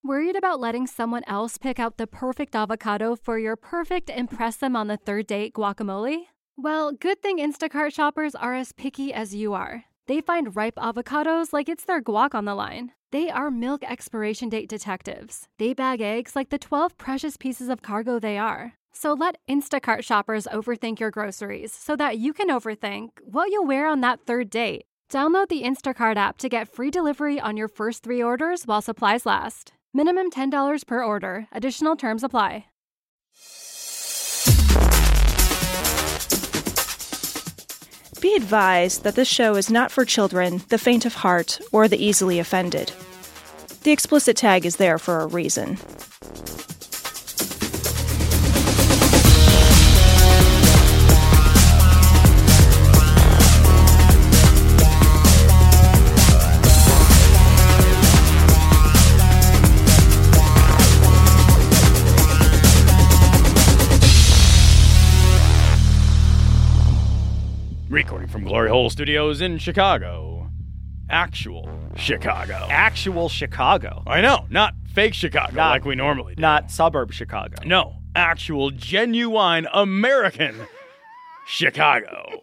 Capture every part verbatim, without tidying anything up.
Worried about letting someone else pick out the perfect avocado for your perfect impress them on the third date guacamole? Well, good thing Instacart shoppers are as picky as you are. They find ripe avocados like it's their guac on the line. They are milk expiration date detectives. They bag eggs like the twelve precious pieces of cargo they are. So let Instacart shoppers overthink your groceries so that you can overthink what you'll wear on that third date. Download the Instacart app to get free delivery on your first three orders while supplies last. Minimum ten dollars per order. Additional terms apply. Be advised that this show is not for children, the faint of heart, or the easily offended. The explicit tag is there for a reason. Recording from Glory Hole Studios in Chicago. Actual Chicago. Actual Chicago. I know, not fake Chicago Not- like we normally do. Not suburb Chicago. No, actual, genuine, American Chicago.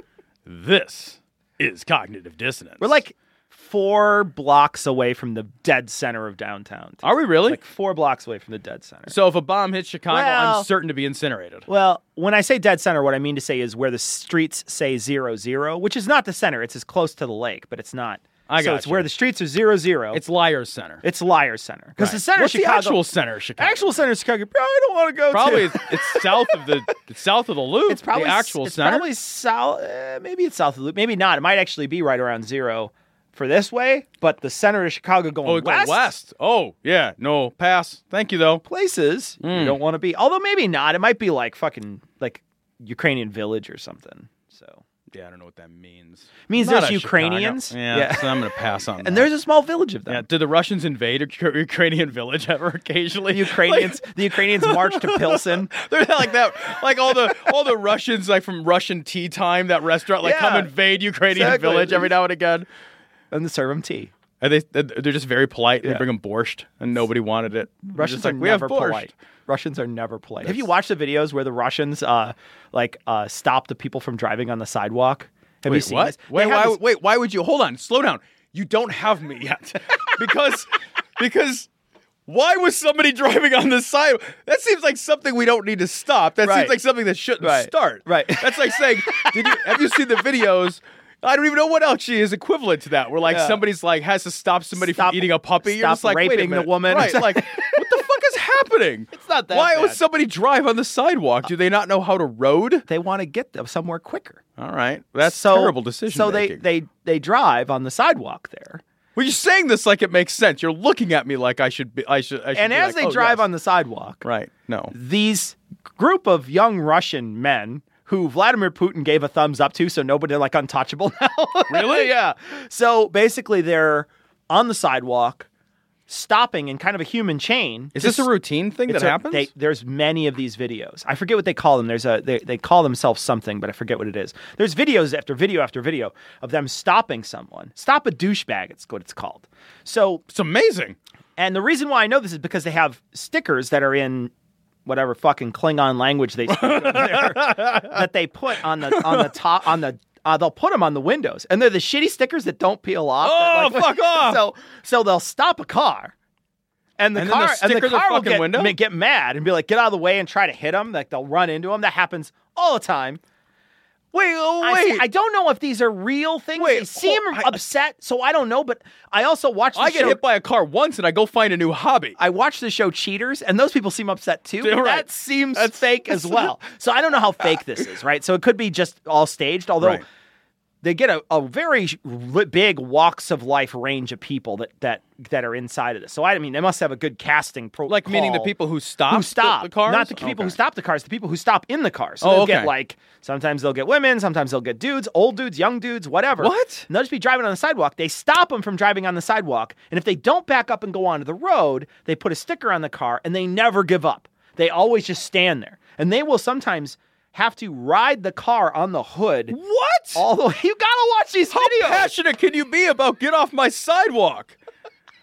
This is Cognitive Dissonance. We're like four blocks away from the dead center of downtown. Are we really? Like four blocks away from the dead center. So if a bomb hits Chicago, Well- I'm certain to be incinerated. Well, when I say dead center, what I mean to say is where the streets say zero zero, which is not the center. It's as close to the lake, but it's not. I so got it's you. where the streets are zero zero. It's Liars Center. It's Liars Center. Because Right. the center What's of Chicago. the actual center of Chicago? Actual center of Chicago. I don't want to go Probably to. it's, it's south of the it's south of the Loop. It's probably the actual it's center. probably south. Uh, maybe it's south of the Loop. Maybe not. It might actually be right around zero for this way. But the center of Chicago going oh, it west. goes west. Oh, yeah. No, pass. Thank you, though. Places Mm. you don't want to be. Although maybe not. It might be like fucking like Ukrainian village or something. So Yeah, I don't know what that means. it means Not there's a Ukrainians. Chicago. Yeah, so I'm going to pass on that. And there's a small village of them. Yeah, did the Russians invade a Uk- Ukrainian village ever occasionally? The Ukrainians, the Ukrainians march to Pilsen. They're like that, like all the all the Russians, like from Russian Tea Time, that restaurant, like come Yeah, invade Ukrainian exactly. village every now and again. And they serve them tea. And they they're just very polite. Yeah. They bring them borscht, and nobody wanted it. They're Russians just like, are we have never borscht. polite. Russians are never polite. Have you watched the videos where the Russians, uh, like, uh, stop the people from driving on the sidewalk? Have Wait, you seen what? this? Wait, They have why, this- wait, why would you? Hold on, slow down. You don't have me yet, because because why was somebody driving on the side? That seems like something we don't need to stop. That Right. seems like something that shouldn't Right. start. Right. That's like saying, did you have you seen the videos? I don't even know what actually is equivalent to that. Where like Yeah. somebody's like has to stop somebody Stop- from eating a puppy. You're stop just like, wait a raping the minute. woman. Right? Like, what the fuck is happening? It's not that Why would bad. somebody drive on the sidewalk? Do they not know how to road? They want to get them somewhere quicker. All right, that's so, terrible decision. So they, making. they, they drive on the sidewalk there. Well, you're saying this like it makes sense. You're looking at me like I should be. I should. I should And be as like, they oh, drive yes. on the sidewalk, right? No. these group of young Russian men who Vladimir Putin gave a thumbs up to, so nobody like untouchable now. Really? Yeah. So basically, they're on the sidewalk, stopping in kind of a human chain. Is this a routine thing that It's a- happens? They, there's many of these videos. I forget what they call them. There's a they, they call themselves something, but I forget what it is. There's videos after video after video of them stopping someone. Stop a douchebag. It's what it's called. So, it's amazing. and the reason why I know this is because they have stickers that are in whatever fucking Klingon language they speak over there, that they put on the on the top on the. Uh, they'll put them on the windows, and they're the shitty stickers that don't peel off. Oh, that, like, fuck off. So, so they'll stop a car, and the And then car they'll and the sticker the car will fucking get, window? ma- get mad and be like, "Get out of the way!" and try to hit them. Like they'll run into them. That happens all the time. Wait, oh, I, wait. I don't know if these are real things. Wait, they seem hold- I- upset, so I don't know. But I also watch. The I get show, hit by a car once and I go find a new hobby. I watch the show Cheaters, and those people seem upset too. Yeah, But right. That seems That's- fake as well. So I don't know how fake this is, right? So it could be just all staged, although Right. they get a, a very sh- li- big walks of life range of people that that that are inside of this. So I mean, they must have a good casting protocol. Like meaning the people who stop, who stop the, the cars, not the people who Okay. stop the cars, the people who stop in the cars. So Oh, they'll okay. get like sometimes they'll get women, sometimes they'll get dudes, old dudes, young dudes, whatever. What? And they'll just be driving on the sidewalk. They stop them from driving on the sidewalk, and if they don't back up and go onto the road, they put a sticker on the car, and they never give up. They always just stand there, and they will sometimes have to ride the car on the hood. What? All the way. You gotta watch these How videos. passionate can you be about get off my sidewalk?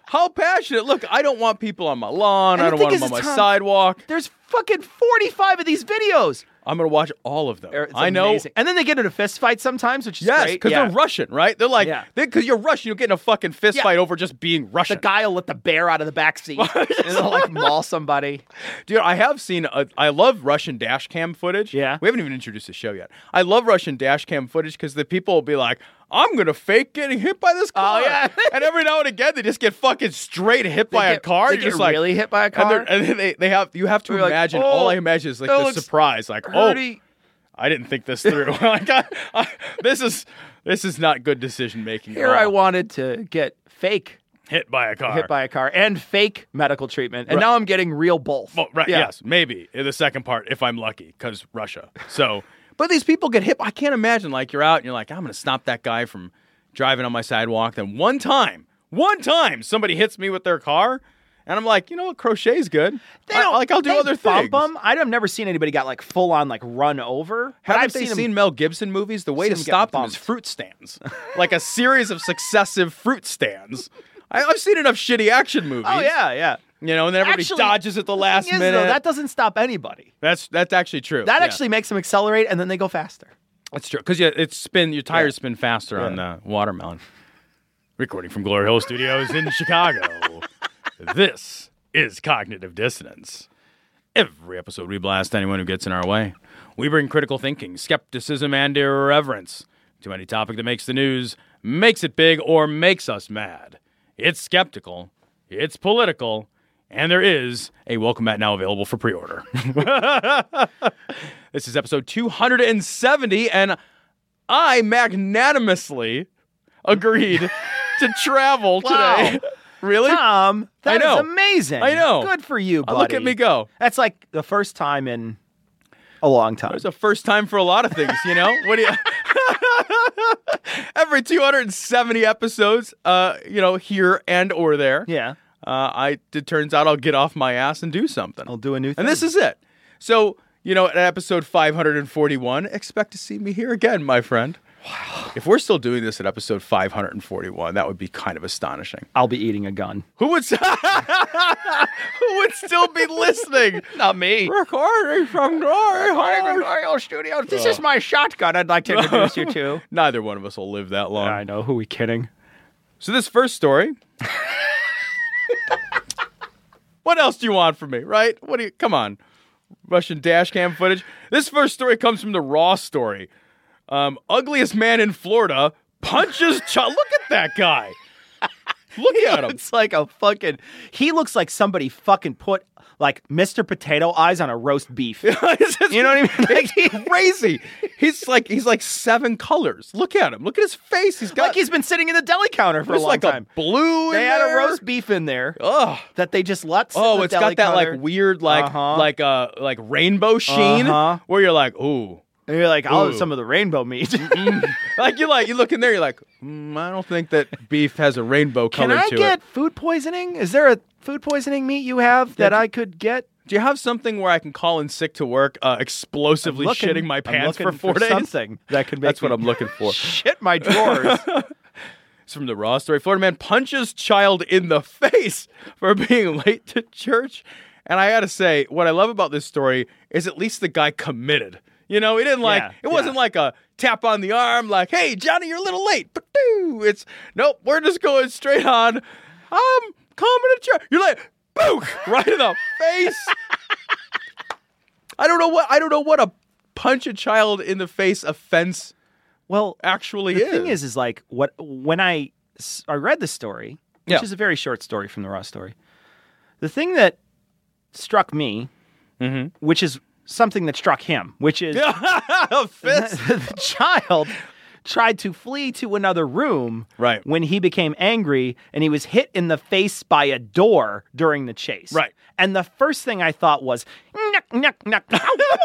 How passionate. Look, I don't want people on my lawn. And I the don't thing want is, them on my Tom, sidewalk. There's fucking forty-five of these videos. I'm going to watch all of them. It's I know. amazing. And then they get in a fist fight sometimes, which is Yes, great. because Yeah. they're Russian, right? They're like, Yeah. because you're Russian, you'll get in a fucking fist Yeah. fight over just being Russian. The guy will let the bear out of the back seat and they'll like maul somebody. Dude, I have seen, a, I love Russian dash cam footage. Yeah. We haven't even introduced the show yet. I love Russian dash cam footage because the people will be like, I'm going to fake getting hit by this car. Oh, yeah. And every now and again, they just get fucking straight hit by get- a car. they You're get just like, really hit by a and, car? they're- and then they, they have, you have to We're like, imagine, oh, all I imagine is like that the looks surprise. Like, Hurty. oh, I didn't think this through. like, I, I, this is, this is not good decision making. Here I wanted to get fake hit by a car. hit by a car and fake medical treatment, and Right. now I'm getting real both. Well, right, Yeah. yes, maybe in the second part if I'm lucky, because Russia. So, but these people get hit. I can't imagine. Like you're out and you're like, I'm going to stop that guy from driving on my sidewalk. Then one time, one time, somebody hits me with their car, and I'm like, you know what, crochet's good. They I- don't, like I'll do they other bump things. them. I've never seen anybody got like full on like run over. but Haven't I've they seen, seen, them- Mel Gibson movies? The way seen to them get stop them is bumped. fruit stands, like a series of successive fruit stands. I, I've seen enough shitty action movies. Oh yeah, yeah. You know, and then everybody Actually, dodges at the last thing is, minute. though, that doesn't stop anybody. that's that's actually true. That Yeah. actually makes them accelerate, and then they go faster. That's true, because yeah, it's spin. Your tires Yeah. spin faster on Yeah. the watermelon. Recording from Glory Hole Studios in Chicago. This is Cognitive Dissonance. Every episode, we blast anyone who gets in our way. We bring critical thinking, skepticism, and irreverence to any topic that makes the news, makes it big, or makes us mad. It's skeptical, it's political, and there is a welcome mat now available for pre-order. This is episode two hundred seventy, and I magnanimously agreed to travel Wow. today. Really? Tom, that I know. is amazing. I know. Good for you, Uh, buddy. Look at me go. That's like the first time in a long time. It's a first time for a lot of things, you know? What do you Every two hundred seventy episodes, uh, you know, here and or there. Yeah. Uh, I it turns out I'll get off my ass and do something. I'll do a new thing. And this is it. So, you know, at episode five hundred forty-one, expect to see me here again, my friend. Wow. If we're still doing this at episode five hundred forty-one, that would be kind of astonishing. I'll be eating a gun. Who would Who would still be listening? Not me. Recording from Glory Hole. Studios. This is my shotgun I'd like to introduce you to. Neither one of us will live that long. I know. Who are we kidding? So this first story. What else do you want from me, right? What do you? Come on, Russian dash cam footage. This first story comes from the Raw story. Um, ugliest man in Florida punches child. Look at that guy. Look at him. It's like a fucking. He looks like somebody fucking put like Mister Potato Eyes on a roast beef. You know what I mean? Like, he, Crazy. He's like he's like seven colors. Look at him. Look at his face. He's got like he's been sitting in the deli counter for a there's long like time. a blue. They in had there. a roast beef in there Ugh. that they just let. sit in Oh, the it's deli got that counter. like weird like Uh-huh. like uh like rainbow sheen Uh-huh. where you're like, ooh. And you're like, I'll have Ooh. some of the rainbow meat. Like you like you look in there, you're like, mm, I don't think that beef has a rainbow Can color I to get it. food poisoning? Is there a food poisoning meat you have that Yeah. I could get? Do you have something where I can call in sick to work, uh, explosively I'm looking- shitting my I'm pants for looking four days? Something that could make That's what me I'm looking for. Shit my drawers. It's from the Raw story. Florida man punches child in the face for being late to church. And I got to say, what I love about this story is at least the guy committed. You know, he didn't like, Yeah, it wasn't yeah. like a tap on the arm, like, hey, Johnny, you're a little late. But it's, nope, we're just going straight on. I'm coming to church. You're like, boom, right in the face. I don't know what, I don't know what a punch a child in the face offense Well, actually the is. thing is, is like what when I s- I read the story, which Yeah. is a very short story from the Raw story. The thing that struck me, Mhm. which is something that struck him, which is a fist. the child tried to flee to another room Right. when he became angry and he was hit in the face by a door during the chase. Right. And the first thing I thought was, "Nyuk, nyuk, nyuk."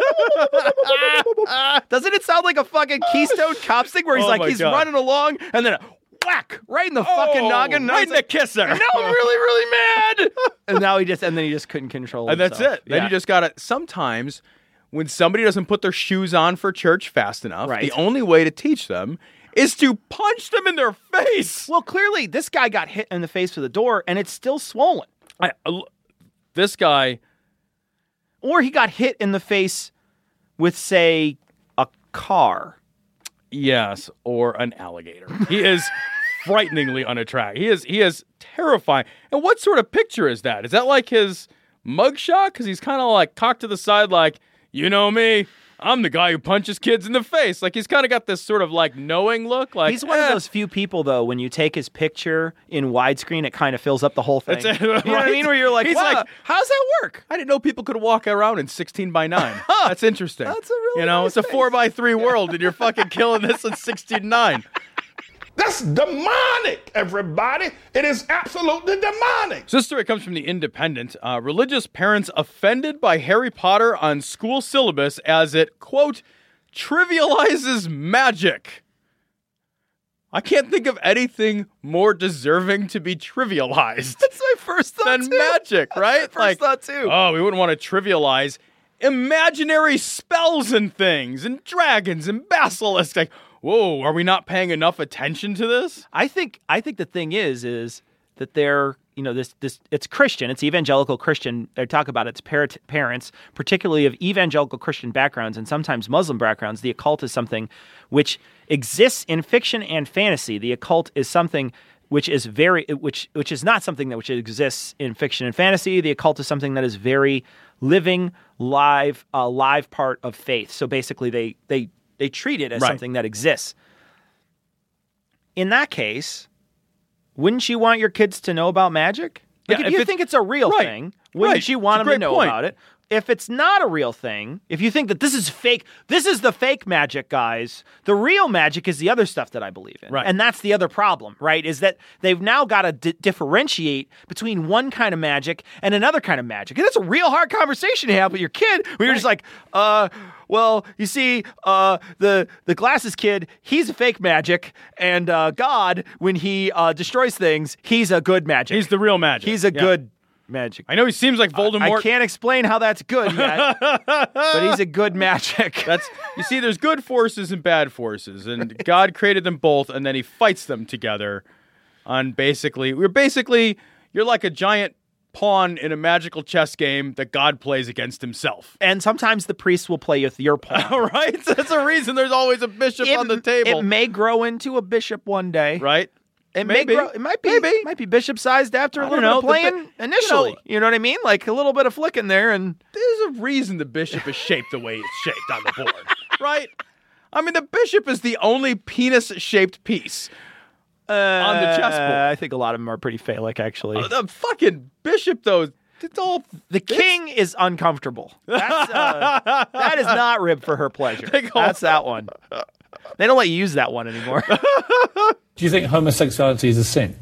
Doesn't it sound like a fucking Keystone Cops thing where he's Oh like, my he's God. running along and then a whack right in the fucking Oh, noggin. And I right was in the like, kisser. Now I'm really, really mad. And now he just, and then he just couldn't control And that's himself. it. Then Yeah. you just gotta. Sometimes, when somebody doesn't put their shoes on for church fast enough, Right. the only way to teach them is to punch them in their face. Well, clearly, this guy got hit in the face with a door, and it's still swollen. I, uh, this guy... Or he got hit in the face with, say, a car. Yes, or an alligator. He is frighteningly unattractive. He is he is terrifying. And what sort of picture is that? Is that like his mugshot? Because he's kind of like cocked to the side like, you know me, I'm the guy who punches kids in the face. Like he's kind of got this sort of like knowing look. Like He's one eh. of those few people, though, when you take his picture in widescreen, it kind of fills up the whole thing. That's it, You know what I right? mean? Where you're like, He's wow, like, how's that work? I didn't know people could walk around in sixteen by nine. That's interesting. That's a really You know, nice it's a four by three world, and you're fucking killing this in sixteen nine. That's demonic, everybody. It is absolutely demonic. So this story comes from The Independent. Uh, religious parents offended by Harry Potter on school syllabus as it, quote, trivializes magic. I can't think of anything more deserving to be trivialized That's my first thought, than too. magic, right? That's my first thought, too. Oh, we wouldn't want to trivialize imaginary spells and things and dragons and basilisks. Like, whoa, are we not paying enough attention to this? I think I think the thing is is that they're, you know, this this it's Christian, it's evangelical Christian. They talk about its par- parents, particularly of evangelical Christian backgrounds and sometimes Muslim backgrounds. The occult is something which exists in fiction and fantasy. The occult is something which is very which which is not something that which exists in fiction and fantasy. The occult is something that is very living, live, a uh, live part of faith. So basically, they they they treat it as Right. something that exists. In that case, wouldn't you want your kids to know about magic? Like, Yeah, if if you it- think it's a real right, thing, wouldn't right. you It's want a them to great know point. about it? If it's not a real thing, if you think that this is fake, this is the fake magic, guys. The real magic is the other stuff that I believe in. Right. And that's the other problem, right? Is that they've now got to d- differentiate between one kind of magic and another kind of magic. And it's a real hard conversation to have with your kid where you're just like, uh, well, you see, uh, the the glasses kid, he's a fake magic, and uh, God, when he uh, destroys things, he's a good magic. He's the real magic. He's a Yeah. good magic. I know he seems like Voldemort. I can't explain how that's good yet, but he's a good magic. That's you see, there's good forces and bad forces, and God created them both, and then He fights them together. On basically, we're basically you're like a giant pawn in a magical chess game that God plays against Himself. And sometimes the priest will play with your pawn. All right, so that's a reason there's always a bishop It- on the table, It may grow into a bishop one day. right? It Maybe. may grow. It might be. Maybe. Might be bishop sized after a I little don't bit of know, the playing bi- initially. you know- You know what I mean? Like a little bit of flicking there, and There's a reason the bishop is shaped the way it's shaped on the board, right? I mean, the bishop is the only penis-shaped piece uh, on the chessboard. I think a lot of them are pretty phallic, actually. Uh, the fucking bishop, though, it's all the king is uncomfortable. That's, uh, that is not ribbed for her pleasure. They go- That's that one. They don't let you use that one anymore. Do you think homosexuality is a sin?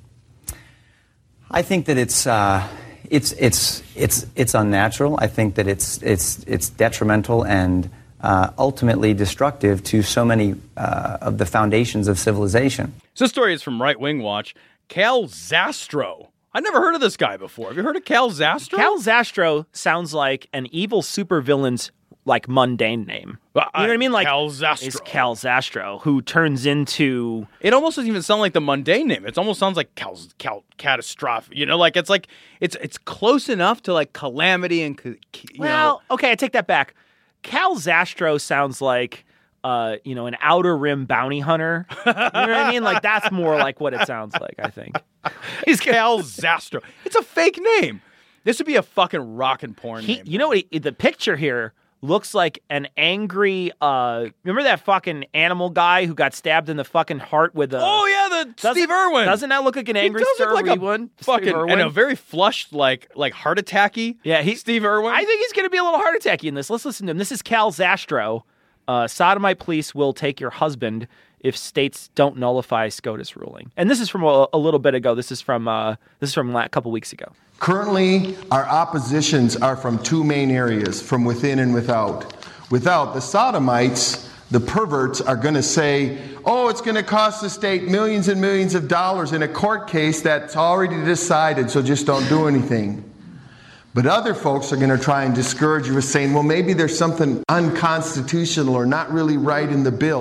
I think that it's uh, it's it's it's it's unnatural. I think that it's it's it's detrimental and uh, ultimately destructive to so many uh, of the foundations of civilization. So this story is from Right Wing Watch. Cal Zastro. I'd never heard of this guy before. Have you heard of Cal Zastro? Cal Zastro sounds like an evil supervillain's like mundane name. Uh, You know what I mean? Like Cal Zastro. It's Cal Zastro, who turns into It almost doesn't even sound like the mundane name. It almost sounds like Cal, Cal catastrophe. You know, like it's like it's it's close enough to like calamity and you well. know. Okay, I take that back. Cal Zastro sounds like uh, you know, an outer rim bounty hunter. You know what I mean? Like that's more like what it sounds like. I think He's Cal Zastro. It's a fake name. This would be a fucking rockin' porn he. name. You know what? He, the picture here looks like an angry. Uh, remember that fucking animal guy who got stabbed in the fucking heart with a. Oh yeah, the Doesn't- Steve Irwin. Doesn't that look like an He angry does look Sir like a one? fucking and a very flushed, like like heart attacky. Yeah, he, Steve Irwin. I think he's going to be a little heart attacky in this. Let's listen to him. This is Cal Zastro. Uh, sodomite police will take your husband if states don't nullify SCOTUS ruling. And this is from a, a little bit ago. This is from uh, this is from a couple weeks ago. Currently, our oppositions are from two main areas, from within and without. Without, the sodomites, the perverts, are going to say, oh, it's going to cost the state millions and millions of dollars in a court case that's already decided, so just don't do anything. But other folks are going to try and discourage you with saying, well, maybe there's something unconstitutional or not really right in the bill.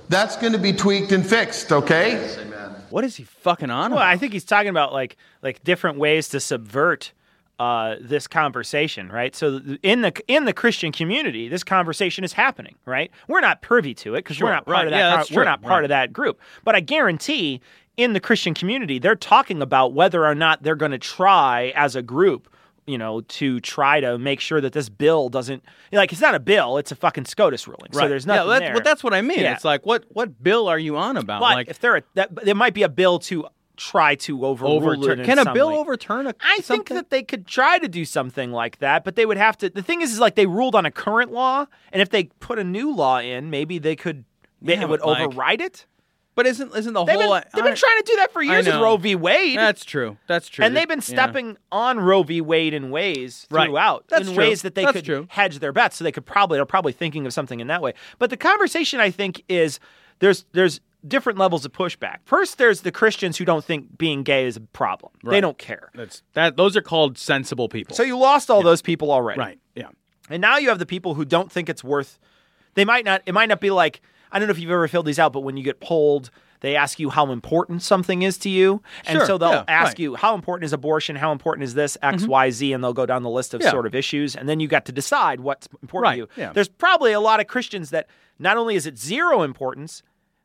That's going to be tweaked and fixed, okay? What is he fucking on Well, about? I think he's talking about like like different ways to subvert uh, this conversation, right? So th- in the in the Christian community, this conversation is happening, right? We're not privy to it because Sure, we're not part right. of that. Yeah, con- that's we're true, not part right. of that group. But I guarantee, in the Christian community, they're talking about whether or not they're going to try as a group, you know, to try to make sure that this bill doesn't like it's not a bill, it's a fucking SCOTUS ruling. So there's nothing yeah, that, there. But that's what I mean. Yeah. It's like, what what bill are you on about? But like if there, that there might be a bill to try to overrule overturn. it. in Can a some bill way. overturn a? I think something? that they could try to do something like that, but they would have to. The thing is, is like they ruled on a current law, and if they put a new law in, maybe they could. Yeah, it would but, like, override it. But isn't isn't the They've whole? been, they've been I- trying to do that for years with know. Roe v. Wade. That's true. That's true. And they've been Yeah. stepping on Roe v. Wade in ways Right. throughout, That's in true. ways that they That's could true. hedge their bets. So they could probably, they're probably thinking of something in that way. But the conversation, I think, is there's there's different levels of pushback. First, there's the Christians who don't think being gay is a problem. They Right. don't care. That's that. Those are called sensible people. So you lost all those people already. right. Yeah. And now you have the people who don't think it's worth. They might not. It might not be like I don't know if you've ever filled these out, but when you get polled, they ask you how important something is to you, and Sure, so they'll yeah, ask right. you how important is abortion, how important is this X, Y, Z, and they'll go down the list of Yeah. sort of issues, and then you got to decide what's important Right, to you. yeah. There's probably a lot of Christians that not only is it zero importance.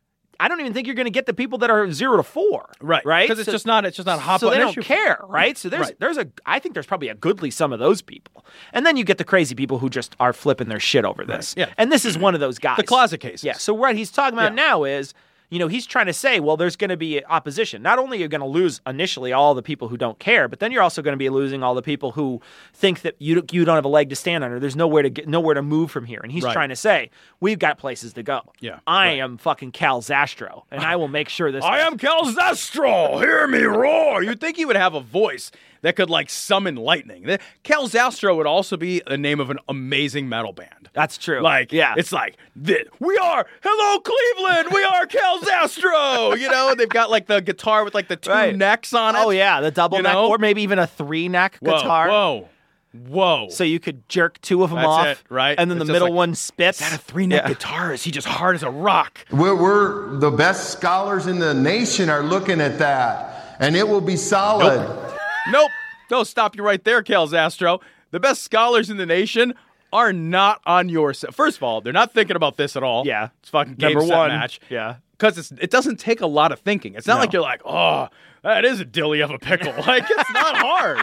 I don't even think you're going to get the people that are zero to four, Right. Right? Because it's So- just not. It's just not a hot so they button don't issue. care, right? So there's Right. there's a I think there's probably a goodly sum of those people, and then you get the crazy people who just are flipping their shit over this. Right. Yeah. And this is one of those guys. The closet cases. Yeah. So what he's talking about Yeah. now is, you know, he's trying to say, well, there's going to be opposition. Not only are you going to lose initially all the people who don't care, but then you're also going to be losing all the people who think that you don't- you don't have a leg to stand on, or there's nowhere to get nowhere to move from here. And he's Right. trying to say, we've got places to go. Yeah, I right. am fucking Cal Zastro, and I will make sure this. I am Cal Zastro. Hear me roar. You'd think he would have a voice that could like summon lightning. The- Cal Zastro would also be the name of an amazing metal band. That's true. Like, yeah, it's like, th- we are, hello, Cleveland, we are Cal Zastro. You know, they've got like the guitar with like the two Right. necks on it. Oh yeah, the double You neck, know? or maybe even a three neck Whoa, guitar. Whoa, whoa. So you could jerk two of them That's off, it, right? And then It's the just middle like, one spits. Is that a three neck Yeah. guitar? Is he just hard as a rock? We're, we're the best scholars in the nation are looking at that, and it will be solid. Nope. Don't stop you right there, Cal Zastro. The best scholars in the nation are not on your side. First of all, they're not thinking about this at all. Yeah. It's fucking game, Number set, one. match. Yeah. Because it's it doesn't take a lot of thinking. It's not No. like you're like, oh, that is a dilly of a pickle. Like, it's not hard.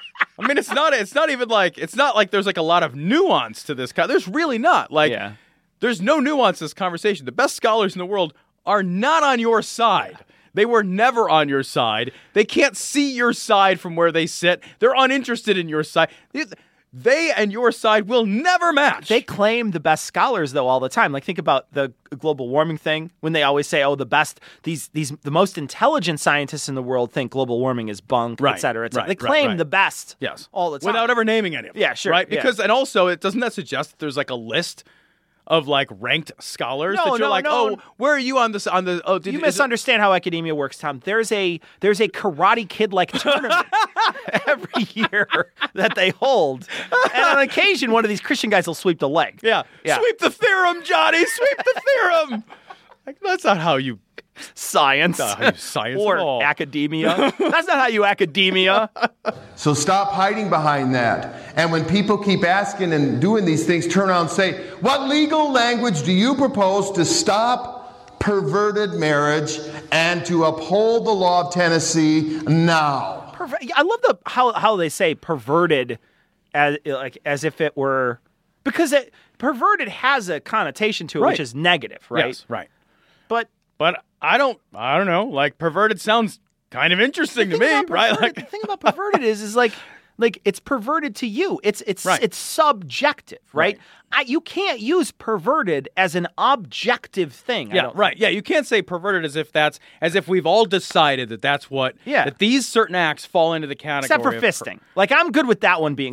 I mean, it's not. It's not even like. It's not like there's like a lot of nuance to this. Con- there's really not. Like, Yeah. there's no nuance to this conversation. The best scholars in the world are not on your side. They were never on your side. They can't see your side from where they sit. They're uninterested in your side. They- They and your side will never match. They claim the best scholars though all the time. Like think about the global warming thing when they always say, "Oh, the best these these the most intelligent scientists in the world think global warming is bunk, Right, et cetera, et cetera." right, They right, claim right. the best, Yes. all the time Without ever naming any of them. Yeah, sure, Right? yeah. Because, and also, it doesn't that suggest that there's like a list of like ranked scholars No, that you're no, like, no. oh, where are you on this? On the, oh, did You is it- misunderstand how academia works, Tom. There's a there's a Karate Kid like tournament every year that they hold, and on occasion, one of these Christian guys will sweep the leg. Yeah. Yeah. Sweep the theorem, Johnny. Sweep the theorem. Like, that's not how you. Science, That's not how you science or at all. academia. That's not how you academia. So stop hiding behind that. And when people keep asking and doing these things, turn around and say, what legal language do you propose to stop perverted marriage and to uphold the law of Tennessee now? Perver- I love the how how they say perverted, as like as if it were because it perverted has a connotation to it Right. which is negative, right? Yes, right. But But I don't, I don't know. Like, perverted sounds kind of interesting to the me, thing about right? perverted- the Like, thing about perverted is is like like it's perverted to you. It's it's Right. it's subjective, right? Right. I, you can't use perverted as an objective thing. I yeah, don't right. Yeah, you can't say perverted as if that's, as if we've all decided that that's what, Yeah. that these certain acts fall into the category Except for of per- fisting. Like I'm good with that one being.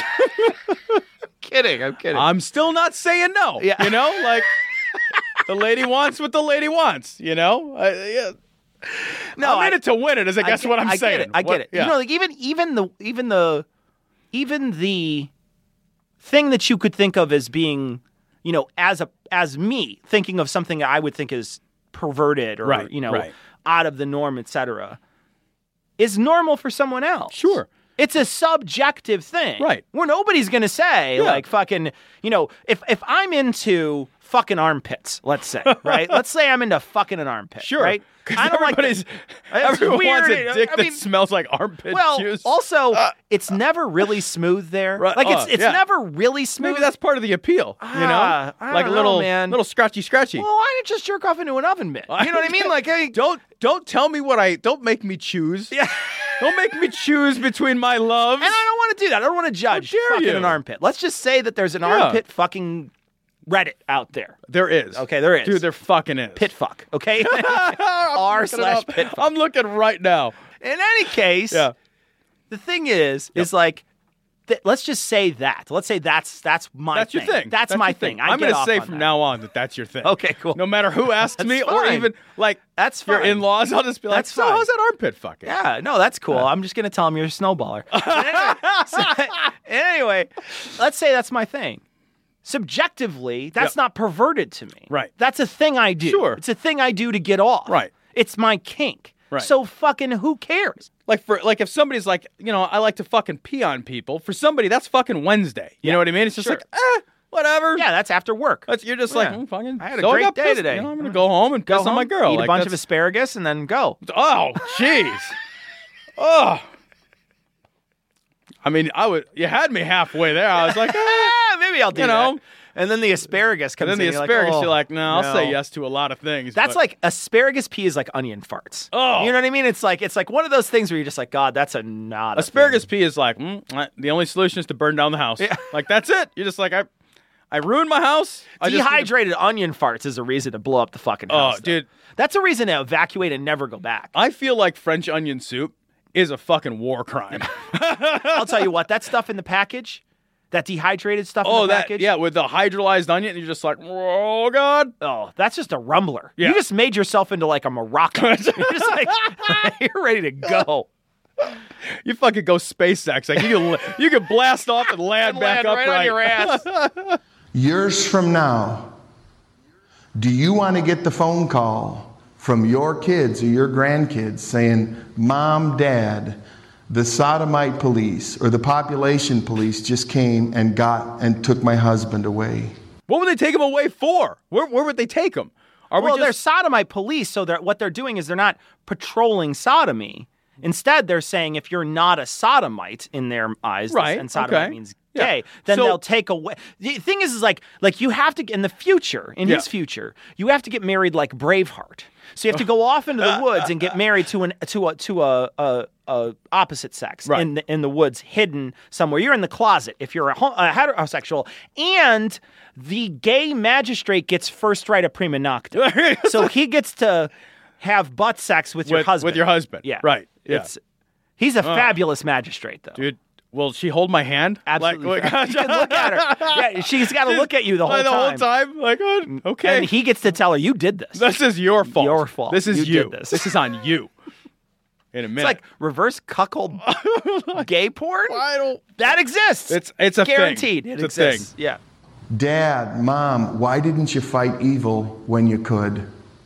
kidding. I'm kidding. I'm still not saying no. Yeah. You know, like the lady wants what the lady wants. You know, uh, yeah. No, I'm I- in it to win it. Is I guess get- what I'm I saying. Get it. I What- get it. Yeah. You know, like even even the even the even the thing that you could think of as being you know, as a as me thinking of something that I would think is perverted or Right, you know right. out of the norm, et cetera, is normal for someone else. Sure. It's a subjective thing. Right. Where nobody's going to say, Yeah. like, fucking, you know, if, if I'm into fucking armpits, let's say, right? Let's say I'm into fucking an armpit. Sure. Right? I don't like It's everyone weird. wants a dick I that mean, smells like armpit well, juice. also, it's never really smooth there. Right. Like, it's Oh, it's yeah. never really smooth. Maybe that's part of the appeal, you know? Ah, I like a don't little know, man. little scratchy scratchy. Well, why don't you just jerk off into an oven mitt? You know what I mean? Like, hey, don't don't tell me what I don't make me choose. Yeah. Don't make me choose between my loves. And I don't want to do that. I don't want to judge dare fucking you? an armpit. Let's just say that there's an Yeah. armpit fucking Reddit out there. There is. Okay, there is. Dude, there fucking is. Pit fuck. Okay? I'm R looking it slash up. pit fuck. I'm looking right now. In any case, Yeah. the thing is, is like, th- let's just say that. Let's say that's that's my That's thing. your thing. That's, my your thing. I I'm get gonna off say on from that. now on that that's your thing. Okay, cool. No matter who asks That's me, or fine. even like That's your fine. in-laws, I'll just be like, That's "So fine. how's that armpit fucking?" Yeah, no, that's cool. I'm just gonna tell him you're a snowballer. But anyway, so- anyway, let's say that's my thing. Subjectively, that's Yeah. not perverted to me. Right. That's a thing I do. Sure. It's a thing I do to get off. Right. It's my kink. Right. So fucking who cares? Like for like if somebody's like, you know, I like to fucking pee on people. For somebody, that's fucking Wednesday. You Yeah, know what I mean? It's just sure. like, eh, whatever. Yeah, that's after work. That's, you're just Yeah. like, mm, fucking. I had a so great got day pissed. today. You know, I'm gonna go home and Go piss home, on my girl. eat Like, a bunch of that's- asparagus, and then go. Oh, jeez. oh. I mean, I would. You had me halfway there. I was like, eh. Ah, maybe I'll do You that. know? And then the asparagus comes And then in. the you're asparagus, like, oh, you're like, no, I'll say no. yes to a lot of things. That's but- like asparagus pee is like onion farts. Oh. You know what I mean? It's like it's like one of those things where you're just like, God, that's a not a asparagus thing. pee is like, mm, I- the only solution is to burn down the house. Like, that's it. You're just like, I I ruined my house. I just need to- Dehydrated onion farts is a reason to blow up the fucking Oh, house. though. dude. That's a reason to evacuate and never go back. I feel like French onion soup is a fucking war crime. I'll tell you what, that stuff in the package, that dehydrated stuff in oh, the that, package. yeah, with the hydrolyzed onion, you're just like, oh, God. Oh, that's just a rumbler. Yeah. You just made yourself into like a Morocco. You're just like, you're ready to go. You fucking go SpaceX. Like, you can, you can blast off and land back Land up right on your ass. Years from now, do you want to get the phone call from your kids or your grandkids saying, Mom, Dad, the sodomite police or the population police just came and got and took my husband away? What would they take him away for? Where, where would they take him? Are well, we they're just... sodomite police, so they're, what they're doing is they're not patrolling sodomy. Instead, they're saying if you're not a sodomite in their eyes, Right, and sodomite okay. means Yeah. gay, then So- they'll take away. The thing is, is like, like you have to, in the future, in Yeah. his future, you have to get married like Braveheart. So you have to go off into the woods and get married to an to a to a, a, a opposite sex Right. in the, in the woods, hidden somewhere. You're in the closet if you're a, ho- a heterosexual, and the gay magistrate gets first right of prima nocta. So he gets to have butt sex with your with, husband. with your husband. Yeah. Right. Yeah. It's he's a fabulous magistrate though. Dude, will she hold my hand? Absolutely. Like, fab- you can look at her. Yeah, she's got to look at you the whole Like, the time. whole time? Like, oh, okay. And he gets to tell her, you did this. This is your fault. Your fault. This is You you. did this. This is on you. In a minute. It's like reverse cuckold gay porn? I don't. That exists. It's it's a guaranteed. thing. It It's a exists. thing. Yeah. Dad, Mom, why didn't you fight evil when you could?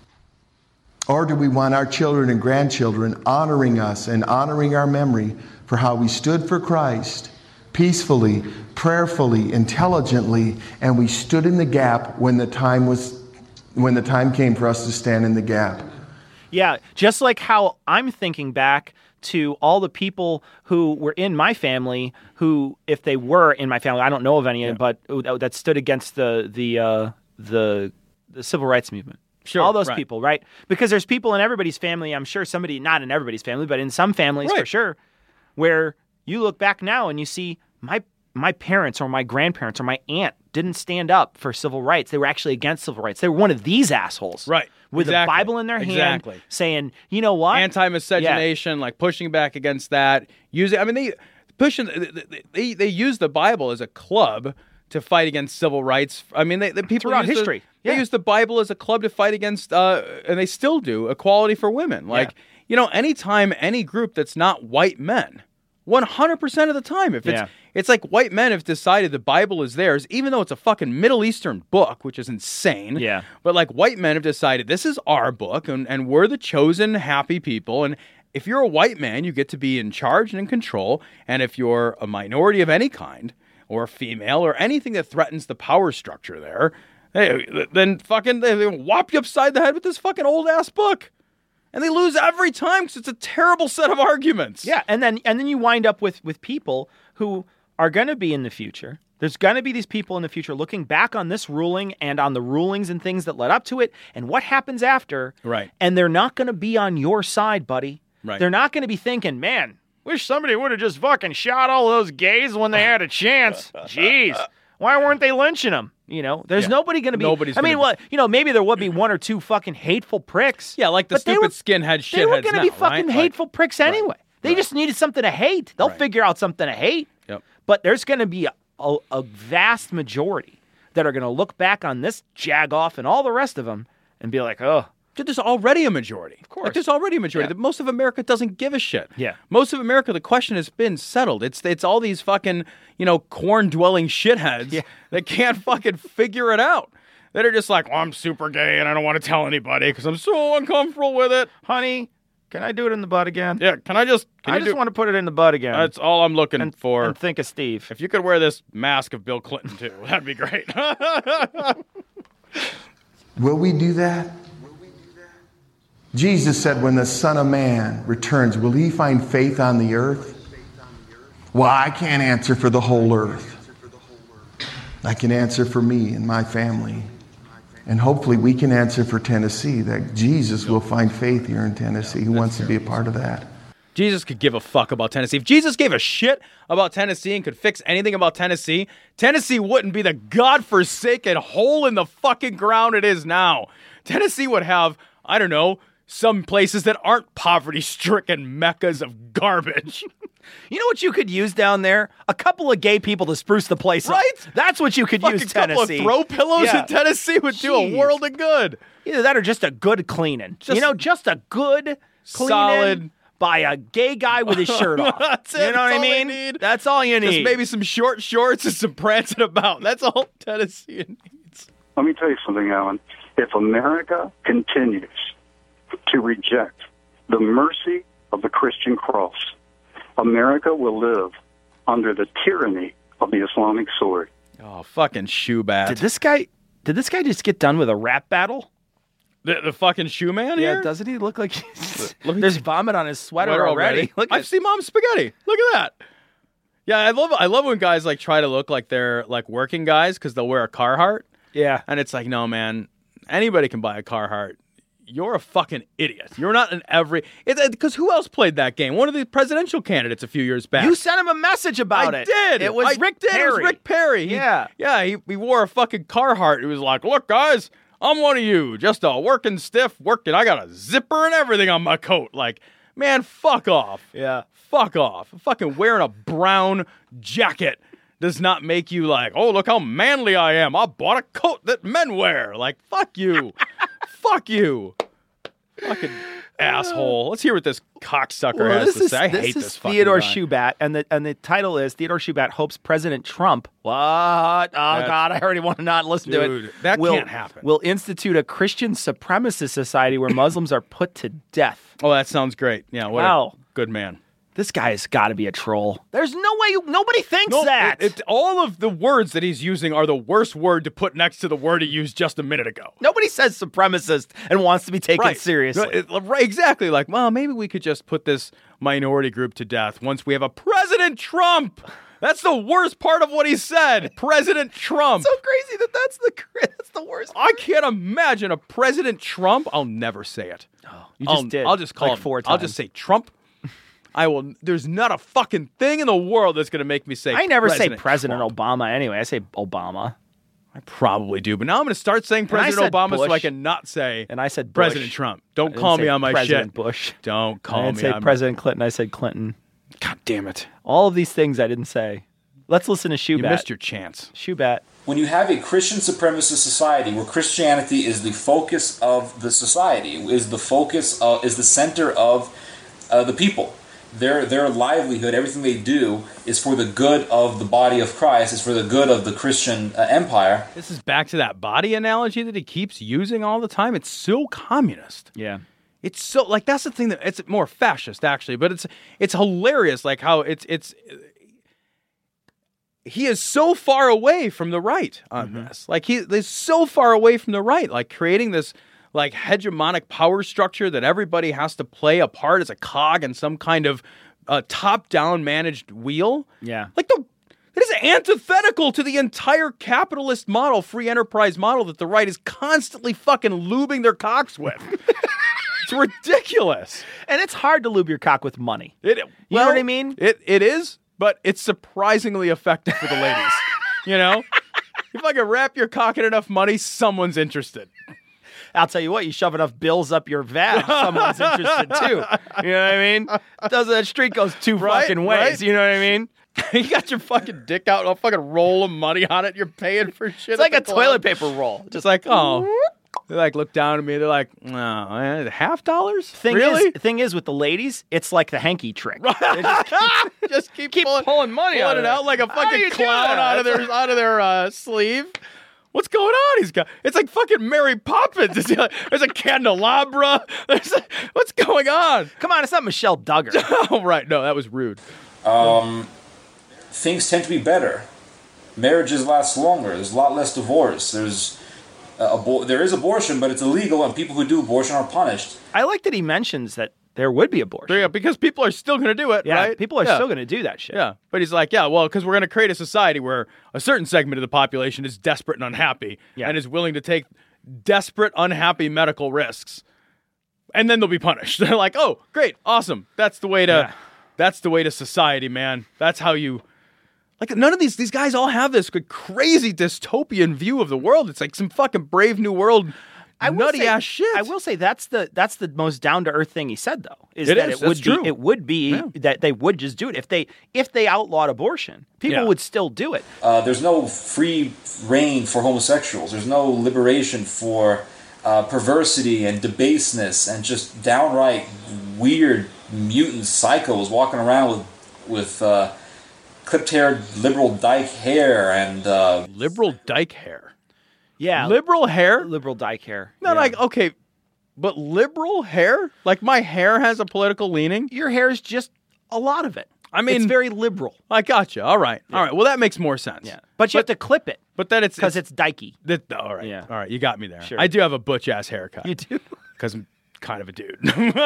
Or do we want our children and grandchildren honoring us and honoring our memory for how we stood for Christ peacefully, prayerfully, intelligently, and we stood in the gap when the time was when the time came for us to stand in the gap? Yeah, just like how I'm thinking back to all the people who were in my family who, if they were in my family, I don't know of any, but that stood against the the uh, the the civil rights movement. Sure, all those right. people, right? Because there's people in everybody's family. I'm sure somebody, not in everybody's family, but in some families for Right. sure, where you look back now and you see my my parents or my grandparents or my aunt didn't stand up for civil rights. They were actually against civil rights. They were one of these assholes, Right. With Exactly. a Bible in their hand, Exactly. saying, "You know what? Anti-miscegenation, like pushing back against that. Using, I mean, they pushing. They, they they use the Bible as a club to fight against civil rights. I mean, they, the people Throughout use the- history. they Yeah. use the Bible as a club to fight against, uh, and they still do, equality for women. Like, Yeah. you know, anytime any group that's not white men one hundred percent of the time. If Yeah. it's it's like white men have decided the Bible is theirs, even though it's a fucking Middle Eastern book, which is insane. Yeah. But like white men have decided this is our book, and, and we're the chosen happy people. And if you're a white man, you get to be in charge and in control. And if you're a minority of any kind, or a female, or anything that threatens the power structure there, hey, then fucking they, they whop you upside the head with this fucking old ass book. And they lose every time because it's a terrible set of arguments. Yeah, and then and then you wind up with with people who are going to be in the future. There's going to be these people in the future looking back on this ruling and on the rulings and things that led up to it and what happens after. Right. And they're not going to be on your side, buddy. Right. They're not going to be thinking, man, wish somebody would have just fucking shot all those gays when they had a chance. Jeez. Why weren't they lynching them? You know, there's Yeah. nobody going to be. Nobody's I mean, gonna be- well, you know, maybe there would be one or two fucking hateful pricks. Yeah, like the but they stupid were- skinhead shitheads They were going to be now, fucking right? hateful Like- pricks anyway. They Right. just needed something to hate. They'll Right. figure out something to hate. Yep. But there's going to be a, a, a vast majority that are going to look back on this jagoff and all the rest of them and be like, oh, Dude, there's already a majority. Of course. Like, there's already a majority. Yeah. The- Most of America doesn't give a shit. Yeah. Most of America, the question has been settled. It's it's all these fucking, you know, corn-dwelling shitheads Yeah. that can't fucking figure it out. That are just like, well, I'm super gay and I don't want to tell anybody because I'm so uncomfortable with it. honey, can I do it in the butt again? Yeah, can I just... Can I you just do- want to put it in the butt again. That's all I'm looking and, for. and think of Steve. If you could wear this mask of Bill Clinton, too, that'd be great. Will we do that? Jesus said, when the Son of Man returns, will he find faith on the earth? Well, I can't answer for the whole earth. I can answer for me and my family. And hopefully we can answer for Tennessee, that Jesus will find faith here in Tennessee. Who wants to be a part of that? Jesus could give a fuck about Tennessee. If Jesus gave a shit about Tennessee and could fix anything about Tennessee, Tennessee wouldn't be the godforsaken hole in the fucking ground it is now. Tennessee would have, I don't know, some places that aren't poverty-stricken meccas of garbage. You know what you could use down there? A couple of gay people to spruce the place up. Right? That's what you could Fucking use, couple Tennessee. of throw pillows Yeah. in Tennessee would do a Jeez. world of good. Either that or just a good cleaning. Just- you know, just a good cleaning Solid- by a gay guy with his shirt off. That's it. You know That's what I all they mean? need. That's all you need. Just maybe some short shorts and some prancing about. That's all Tennessee needs. Let me tell you something, Alan. If America continues to reject the mercy of the Christian cross, America will live under the tyranny of the Islamic sword. Oh, fucking shoe bat. Did this guy? Did this guy just get done with a rap battle? The, the fucking shoe man Yeah, here? doesn't he look like he's, Let me there's see. vomit on his sweater Sweater already? Look I've at seen Mom's spaghetti. Look at that. Yeah, I love I love when guys like try to look like they're like working guys because they'll wear a Carhartt. yeah. And it's like, no, man, anybody can buy a Carhartt. You're a fucking idiot. You're not in every... Because who else played that game? One of the presidential candidates a few years back. You sent him a message about I it. did. It was I Rick did. Perry. It was Rick Perry. He- Yeah. Yeah, he, he wore a fucking Carhartt. He was like, look, guys, I'm one of you. Just a working stiff, working. I got a zipper and everything on my coat. Like, man, fuck off. Yeah. Fuck off. Fucking wearing a brown jacket does not make you like, oh, look how manly I am. I bought a coat that men wear. Like, fuck you. Fuck you. Fucking asshole. Let's hear what this cocksucker Well, has this to is, say. I this hate is this fucking Theodore guy. Shubat, and the and the title is Theodore Shubat hopes President Trump. What? Oh God, I already want to not listen to Dude, it. that will, can't happen. Will institute a Christian supremacist society where Muslims are put to death. Oh, that sounds great. Yeah, what Wow. a good man. This guy's got to be a troll. There's no way. You, nobody thinks No, that. it- it- all of the words that he's using are the worst word to put next to the word he used just a minute ago. Nobody says supremacist and wants to be taken seriously. No, it- right, exactly. Like, well, maybe we could just put this minority group to death once we have a President Trump. That's the worst part of what he said. President Trump. so crazy that that's the that's the worst. I can't imagine a President Trump. I'll never say it. Oh, you just I'll, did. I'll just call like him. four times. I'll just say Trump. I will. There's not a fucking thing in the world that's going to make me say. I never President say President Trump. Obama anyway. I say Obama. I probably do, but now I'm going to start saying And I President said Obama so Bush. I can not say And I said Bush. President Trump. Don't didn't call say me on my President shit. Bush. Don't I call didn't me say on President Clinton. I said Clinton. God damn it! All of these things I didn't say. Let's listen to Shubat. You missed your chance. Shubat. When you have a Christian supremacist society where Christianity is the focus of the society, is the focus of, is the center of uh, the people, their their livelihood, everything they do, is for the good of the body of Christ. It's for the good of the Christian uh, empire. This is back to that body analogy that he keeps using all the time. It's so communist. Yeah. It's so like that's the thing that it's more fascist actually, but it's it's hilarious like how it's it's he is so far away from the right on mm-hmm. this. Like he is so far away from the right, like creating this like hegemonic power structure that everybody has to play a part as a cog in some kind of uh, top-down managed wheel. Yeah. Like the that is antithetical to the entire capitalist model, free enterprise model that the right is constantly fucking lubing their cocks with. It's ridiculous. And it's hard to lube your cock with money. It, you well, know what I mean? It It is, but it's surprisingly effective for the ladies. You know? If I can wrap your cock in enough money, someone's interested. I'll tell you what, you shove enough bills up your vag, someone's interested too. You know what I mean? Does that street goes two right, fucking ways, right? You know what I mean? You got your fucking dick out, a fucking roll of money on it, you're paying for shit. It's like a club. toilet paper roll. Just like, oh. They like look down at me, they're like, no, half dollars? Thing really? Is, thing is, with the ladies, it's like the hanky trick. They just keep, just keep, keep pulling, pulling money pulling out it out like a fucking clown out of That's their, out of their uh, sleeve. What's going on? He's got. It's like fucking Mary Poppins. Like, there's a candelabra. There's a, what's going on? Come on, it's not Michelle Duggar. Oh, right. No, that was rude. Um, things tend to be better. Marriages last longer. There's a lot less divorce. There's uh, abo- there is abortion, but it's illegal, and people who do abortion are punished. I like that he mentions that there would be abortion. Yeah, because people are still going to do it, yeah, right? People are yeah. still going to do that shit. Yeah, but he's like, yeah, well, because we're going to create a society where a certain segment of the population is desperate and unhappy yeah. and is willing to take desperate, unhappy medical risks, and then they'll be punished. They're like, oh, great, awesome. That's the way to, yeah. that's the way to society, man. That's how you. Like, none of these these guys all have this crazy dystopian view of the world. It's like some fucking Brave New World. I nutty say, ass shit. I will say that's the that's the most down to earth thing he said though. Is it that is, it would that's be true. it would be yeah. that they would just do it if they if they outlawed abortion, people yeah. would still do it. Uh, there's no free reign for homosexuals. There's no liberation for uh, perversity and debaseness and just downright weird mutant psychos walking around with with uh, clipped haired liberal dyke hair and uh, liberal dyke hair. Yeah, liberal hair, liberal dyke hair. No, yeah. like okay, but liberal hair. Like my hair has a political leaning. Your hair is just a lot of it. I mean, it's very liberal. I gotcha. All right, yeah. all right. Well, that makes more sense. Yeah, but you but, have to clip it. But then it's because it's, it's dykey. That, all right, yeah. all right. You got me there. Sure. I do have a butch ass haircut. You do because I'm kind of a dude.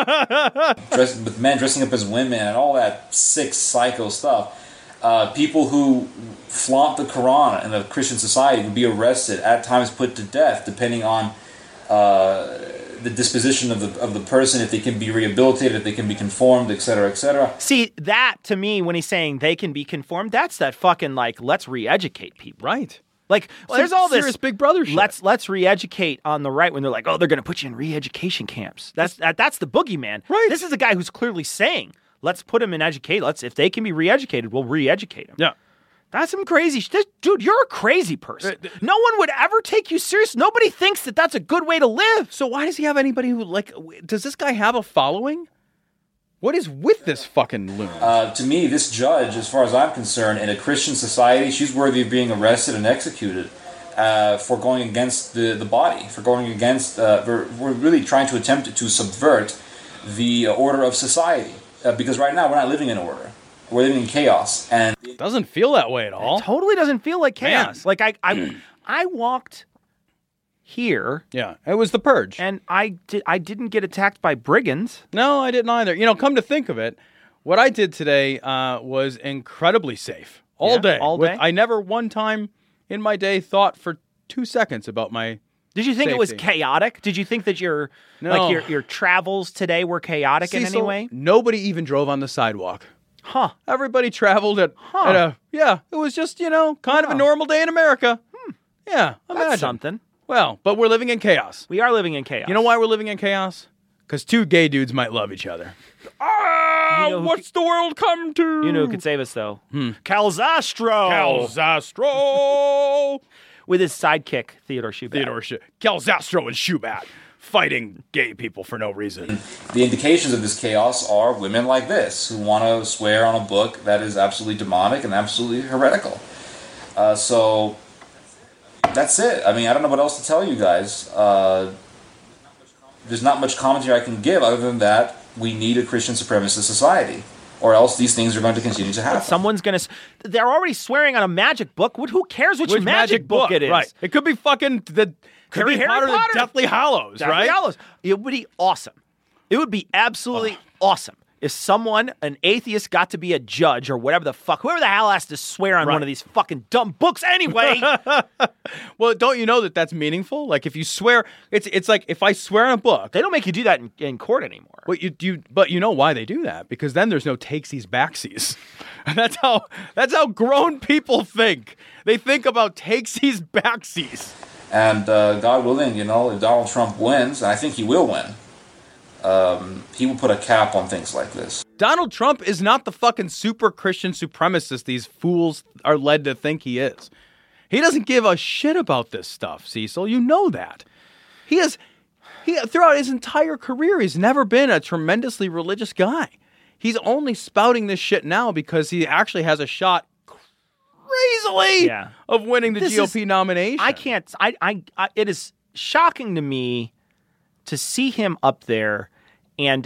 Dress, with men dressing up as women and all that sick psycho stuff. Uh, people who flaunt the Quran in a Christian society would be arrested, at times put to death, depending on uh, the disposition of the of the person, if they can be rehabilitated, if they can be conformed, et cetera, et cetera. See, that to me, when he's saying they can be conformed, that's that fucking like, let's re-educate people. Right. Like, well, there's all this Big Brother shit. Let's let's re-educate on the right when they're like, oh, they're going to put you in re-education camps. That's that, that's the boogeyman. Right. This is a guy who's clearly saying, let's put them in educate. Let's if they can be re-educated, we'll re-educate them. Yeah, that's some crazy shit, dude. You're a crazy person. Uh, no one would ever take you serious. Nobody thinks that that's a good way to live. So why does he have anybody who like? Does this guy have a following? What is with this fucking loon? Uh, to me, this judge, as far as I'm concerned, in a Christian society, she's worthy of being arrested and executed uh, for going against the, the body, for going against. Uh, we're, we're really trying to attempt to subvert the order of society. Uh, because right now we're not living in order, we're living in chaos, and it doesn't feel that way at all. It totally doesn't feel like chaos. Man. Like I, I, I walked here. Yeah, it was the purge, and I did. I didn't get attacked by brigands. No, I didn't either. You know, come to think of it, what I did today uh, was incredibly safe all yeah, day. All day. With, I never one time in my day thought for two seconds about my. Did you think safety. It was chaotic? Did you think that your no. like your, your travels today were chaotic Cecil, in any way? Nobody even drove on the sidewalk. Huh. Everybody traveled at, huh. at a, yeah, it was just, you know, kind huh. of a normal day in America. Hmm. Yeah, That's imagine. something. Well, but we're living in chaos. We are living in chaos. You know why we're living in chaos? Because two gay dudes might love each other. Ah, you know what's could, the world come to? You know who could save us, though? Hmm. Calzastro. Calzastro. With his sidekick, Theodore Shubat. Theodore Shubat. Calzastro and Shubat. fighting gay people for no reason. The indications of this chaos are women like this who want to swear on a book that is absolutely demonic and absolutely heretical. Uh, so that's it. I mean, I don't know what else to tell you guys. Uh, there's not much commentary I can give other than that we need a Christian supremacist society, or else these things are going to continue to happen. Someone's going to... They're already swearing on a magic book. Who cares which, which magic, magic book, book it is? Right. It could be fucking the could Harry, be Harry Potter, Potter. The Deathly Hallows, Deathly right? Hallows. It would be awesome. It would be absolutely oh. awesome if someone, an atheist, got to be a judge or whatever the fuck, whoever the hell has to swear on right. one of these fucking dumb books anyway. Well, don't you know that that's meaningful? Like if you swear, it's it's like if I swear on a book. They don't make you do that in, in court anymore. Well, you, you, but you know why they do that? Because then there's no takesies backsies. that's how that's how grown people think. They think about takesies backsies. And uh, God willing, you know, if Donald Trump wins, and I think he will win, Um, he will put a cap on things like this. Donald Trump is not the fucking super Christian supremacist these fools are led to think he is. He doesn't give a shit about this stuff, Cecil. You know that. He is, he throughout his entire career, he's never been a tremendously religious guy. He's only spouting this shit now because he actually has a shot crazily yeah. of winning the this G O P is, nomination. I can't, I, I, I, it is shocking to me to see him up there and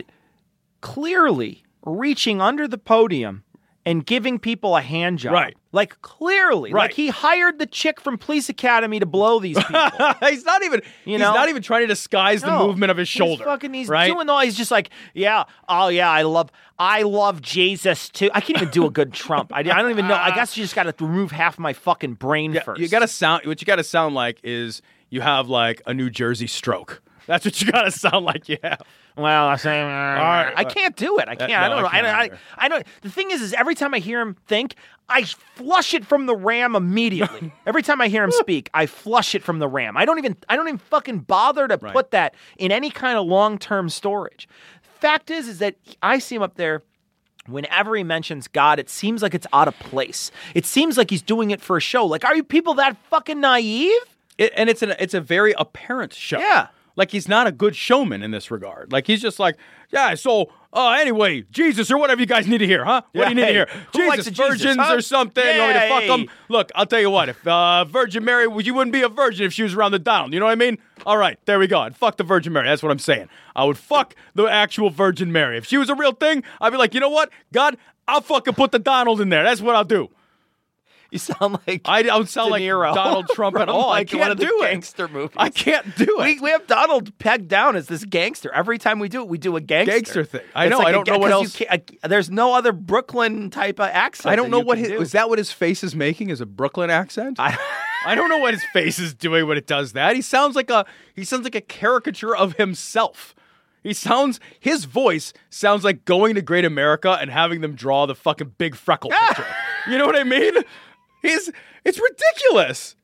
clearly reaching under the podium and giving people a hand job. Right. Like, clearly. Right. Like, he hired the chick from Police Academy to blow these people. he's not even you he's know? not even trying to disguise the no, movement of his shoulder. He's fucking, he's right? doing all, he's just like, yeah, oh yeah, I love, I love Jesus too. I can't even do a good Trump. I, I don't even know. I guess you just got to remove half my fucking brain yeah, first. You got to sound, what you got to sound like is you have like a New Jersey stroke. That's what you got to sound like you have. Well, I say, uh, right, I can't do it. I can't. Uh, no, I don't know. I can't I, I, I don't. The thing is, is every time I hear him think, I flush it from the RAM immediately. Every time I hear him speak, I flush it from the RAM. I don't even. I don't even fucking bother to right. put that in any kind of long-term storage. Fact is, is that I see him up there. Whenever he mentions God, it seems like it's out of place. It seems like he's doing it for a show. Like, are you people that fucking naive? It, and it's an it's a very apparent show. Yeah. Like, he's not a good showman in this regard. Like, he's just like, yeah, so, uh, anyway, Jesus or whatever you guys need to hear, huh? What yeah, do you need hey, to hear? Jesus, virgins Jesus, huh? or something. Yeah, you want me to fuck hey. them? Look, I'll tell you what. If uh, Virgin Mary, you wouldn't be a virgin if she was around the Donald. You know what I mean? All right, there we go. I'd fuck the Virgin Mary. That's what I'm saying. I would fuck the actual Virgin Mary. If she was a real thing, I'd be like, you know what? God, I'll fucking put the Donald in there. That's what I'll do. You sound like I don't sound De Niro like Donald Trump at all. Like I can't one of the do it. gangster movies. I can't do it. We, we have Donald pegged down as this gangster. Every time we do it, we do a gangster. Gangster thing. I It's know. like I a don't ga- know what 'cause else. you can't- uh, there's no other Brooklyn type of accent. I don't that know you what can his, do. was that what his face is making is a Brooklyn accent? I, I don't know what his face is doing when it does that. He sounds like a he sounds like a caricature of himself. He sounds his voice sounds like going to Great America and having them draw the fucking big freckle picture. You know what I mean? He's it's ridiculous.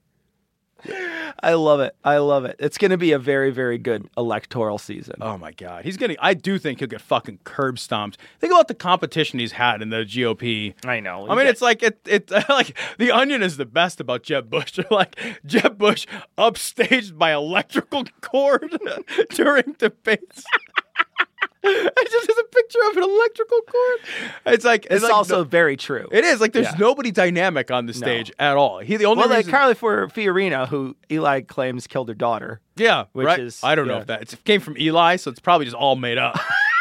I love it. I love it. It's going to be a very, very good electoral season. Oh my God, he's gonna. I do think he'll get fucking curb stomped. Think about the competition he's had in the G O P. I know. I mean, it's like it. It like the Onion is the best about Jeb Bush. They're like Jeb Bush upstaged by electrical cord during debates. It just has a picture of an electrical cord. It's like It's like also no, very true. It is like there's Yeah. nobody dynamic on the stage at all. He the only well, like reason, Carly for Fiorina, who Eli claims killed her daughter. yeah, which right? is- I don't know yeah. if that it's, it came from Eli, so it's probably just all made up.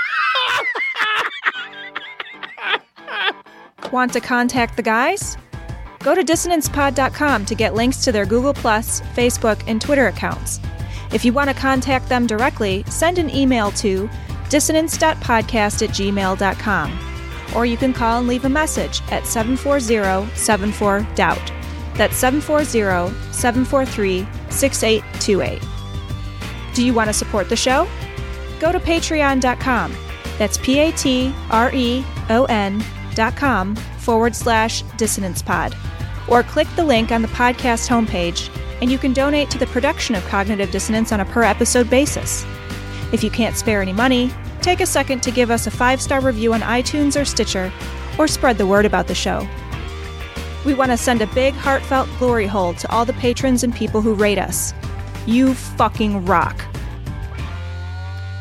Want to contact the guys? Go to dissonance pod dot com to get links to their Google Plus, Facebook, and Twitter accounts. If you want to contact them directly, send an email to dissonance dot podcast at gmail dot com. Or you can call and leave a message at seven four zero, seven four, D O U B T. That's seven four zero, seven four three, six eight two eight. Do you want to support the show? Go to patreon dot com. That's P A T R E O N dot com forward slash dissonance pod. Or click the link on the podcast homepage, and you can donate to the production of Cognitive Dissonance on a per-episode basis. If you can't spare any money, take a second to give us a five-star review on iTunes or Stitcher, or spread the word about the show. We want to send a big, heartfelt glory hole to all the patrons and people who rate us. You fucking rock.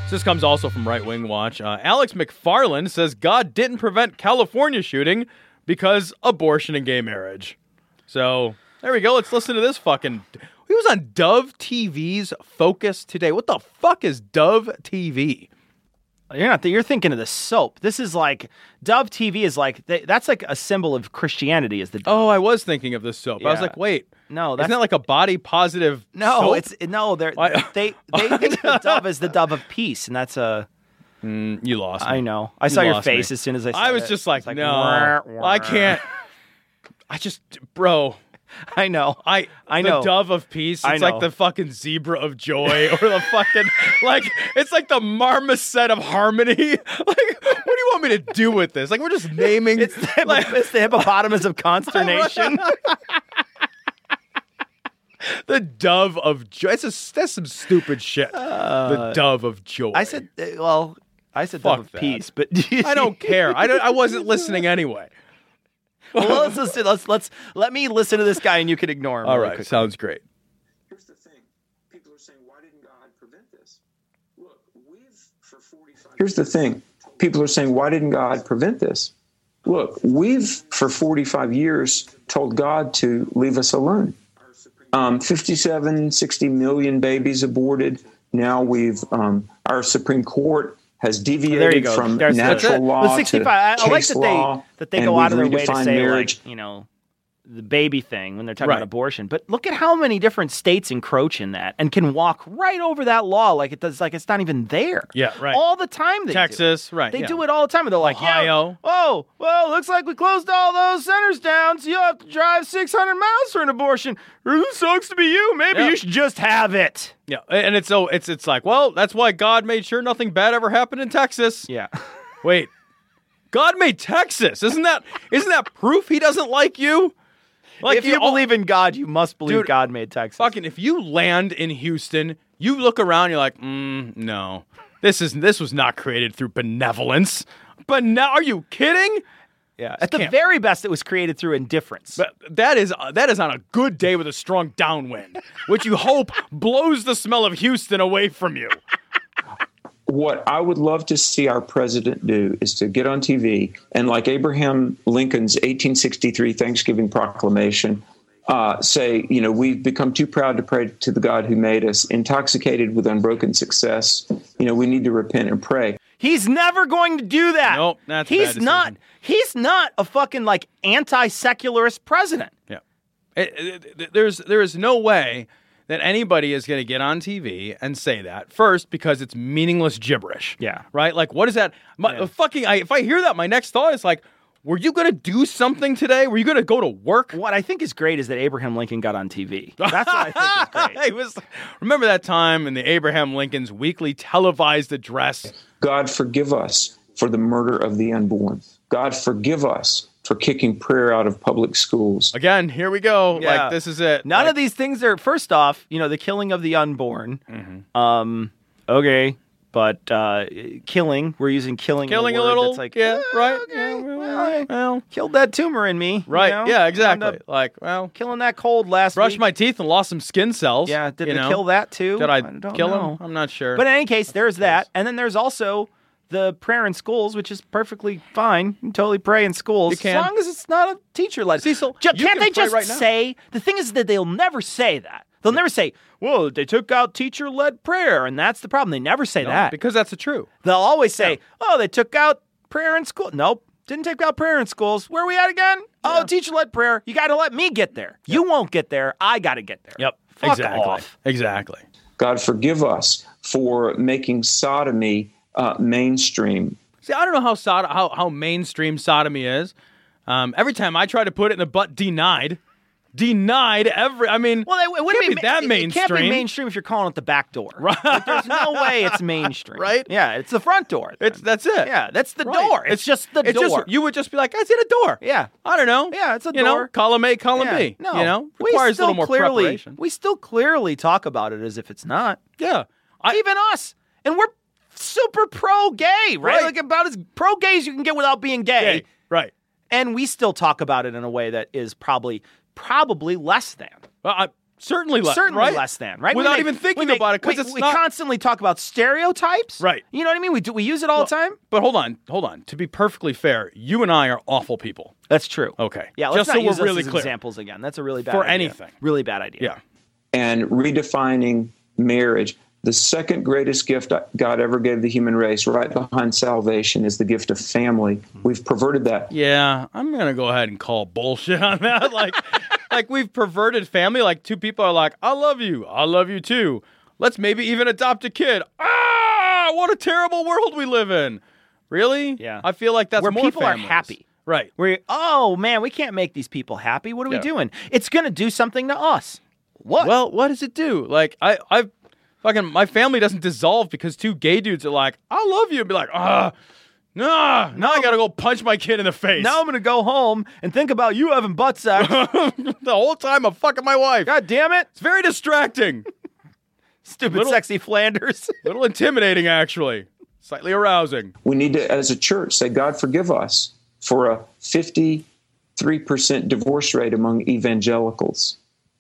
So this comes also from Right Wing Watch. Uh, Alex McFarland says God didn't prevent California shooting because abortion and gay marriage. So there we go. Let's listen to this fucking... He was on Dove T V's Focus today. What the fuck is Dove T V? You're not. You're thinking of the soap. This is like Dove T V is like that's like a symbol of Christianity. Is the Dove. Oh, I was thinking of the soap. Yeah. I was like, wait, no, that's isn't that like a body positive? No, soap? it's no. They're, I, they they think the dove is the dove of peace, and that's a. Mm, you lost me. I know. I you saw your face me. as soon as I. Said I was it. just like, like no, wah, wah. I can't. I just, bro. I know. I I the know. dove of peace. I It's know. like the fucking zebra of joy, or the fucking like. It's like the marmoset of harmony. Like, what do you want me to do with this? Like, we're just naming. It's the, like, it's the hippopotamus of consternation. The dove of joy. It's a, that's some stupid shit. Uh, the dove of joy. I said, uh, well, I said Fuck dove of that. peace, but I don't care. I don't. I wasn't listening anyway. Well, let's listen. Let's let's let me listen to this guy, and you can ignore him. All really right, quickly. sounds great. Here's the thing: people are saying, "Why didn't God prevent this?" Look, we've for forty-five. Here's the thing: people are saying, "Why didn't God prevent this?" Look, we've for forty-five years told God to leave us alone. Um, fifty-seven, sixty million babies aborted. Now we've um, our Supreme Court has deviated There you go. from There's- natural that's it. law With sixty-five, to I, I like case that law, they that they and go out of we've their way to redefined say marriage. like, you know, the baby thing when they're talking Right. about abortion. But look at how many different states encroach in that and can walk right over that law like it does, like it's not even there. Yeah, right. All the time they Texas, do. right? They yeah. do it all the time. And they're like, Ohio. yeah, oh, well, looks like we closed all those centers down, so you'll have to drive six hundred miles for an abortion. It sucks to be you. Maybe Yeah. you should just have it. Yeah, and it's so it's it's like, well, that's why God made sure nothing bad ever happened in Texas. Yeah. Wait, God made Texas. Isn't that isn't that proof He doesn't like you? Like if you, all- believe in God, you must believe Dude, God made Texas. Fucking, if you land in Houston, you look around, you're like, mm, no, this is this was not created through benevolence. But now, are you kidding? Yeah. At the can't- very best, it was created through indifference. But that is uh, that is on a good day with a strong downwind, which you hope blows the smell of Houston away from you. What I would love to see our president do is to get on T V and, like Abraham Lincoln's eighteen sixty-three Thanksgiving Proclamation, uh, say, you know, we've become too proud to pray to the God who made us, intoxicated with unbroken success. You know, we need to repent and pray. He's never going to do that. Nope, that's a he's bad not. decision. He's not a fucking like anti-secularist president. Yeah, It- it- it- there's there is no way that anybody is going to get on T V and say that. First, because it's meaningless gibberish. Yeah. Right? Like, what is that? My, Yeah. fucking, I, if I hear that, my next thought is like, were you going to do something today? Were you going to go to work? What I think is great is that Abraham Lincoln got on T V. That's what I think is great. It was, remember that time in the Abraham Lincoln's weekly televised address? God forgive us for the murder of the unborn. God forgive us for kicking prayer out of public schools. Again, here we go. Yeah. Like, this is it. None Like, of these things are. First off, you know, the killing of the unborn. Mm-hmm. Um, okay, but uh, killing. We're using killing. in Killing a word little. That's like, yeah, "Ah, right. okay, Yeah, well, I well, killed that tumor in me. you right. know? Yeah, Wound exactly. up Like, well, killing that cold last brushed week. my teeth and lost some skin cells. Yeah, did you they know? kill that too? Did I, don't kill know. him? I'm not sure. But in any case, there's that, and then there's also the prayer in schools, which is perfectly fine. You can totally pray in schools You can. as long as it's not a teacher-led. Cecil, Ju- you can't can they pray just right now. say? The thing is that they'll never say that. They'll never say, "Well, they took out teacher-led prayer," and that's the problem. They never say No, that because that's the true. They'll always say, "Oh, they took out prayer in school." Nope, didn't take out prayer in schools. Where are we at again? Oh, teacher-led prayer. You got to let me get there. You won't get there. I got to get there. Yep. Fuck exactly. off. Exactly. God forgive us for making sodomy uh, mainstream. See, I don't know how sod- how how mainstream sodomy is. Um, every time I try to put it in the butt, denied, denied every. I mean, Well, it, it wouldn't can't be, be that it- mainstream. It can't be mainstream if you're calling it the back door. Right. Like, there's no way it's mainstream. Right? Yeah, it's the front door. then. It's that's it. yeah, that's the Right. door. It's, just the it's door. Just, you would just be like, I see the door. yeah. I don't know. Yeah, it's a you door. know, column A, column Yeah. B. No, you know, we requires a still little more clearly, preparation. We still clearly talk about it as if it's not. Yeah. I, Even us. And we're super pro-gay, right? Right. Like about as pro-gay as you can get without being gay. Hey, right. And we still talk about it in a way that is probably, probably less than. Well, I, Certainly less, Certainly right? less than, right? Without We make- even thinking we make- about it, because we- it's we not... constantly talk about stereotypes. Right. You know what I mean? We do. We use it all Well, the time. But hold on, hold on. To be perfectly fair, you and I are awful people. That's true. Okay. Yeah, let's Just not so use we're us really as clear. examples again. That's a really bad For idea. anything. Really bad idea. Yeah. And redefining marriage. The second greatest gift God ever gave the human race, right behind salvation, is the gift of family. We've perverted that. Yeah, I'm going to go ahead and call bullshit on that. Like, like we've perverted family. Like two people are like, I love you. I love you too. Let's maybe even adopt a kid. Ah, what a terrible world we live in. Really? Yeah. I feel like that's Where more people families. are happy. Right. Where, oh, man, we can't make these people happy. What are Yeah. we doing? It's going to do something to us. What? Well, what does it do? Like, I, I've fucking, my family doesn't dissolve because two gay dudes are like, I love you. And be like, ah, nah, now I got to go punch my kid in the face. Now I'm going to go home and think about you having butt sex. The whole time I'm fucking my wife. God damn it. It's very distracting. Stupid Little- sexy Flanders. A little intimidating, actually. Slightly arousing. We need to, as a church, say, God, forgive us for a fifty-three percent divorce rate among evangelicals.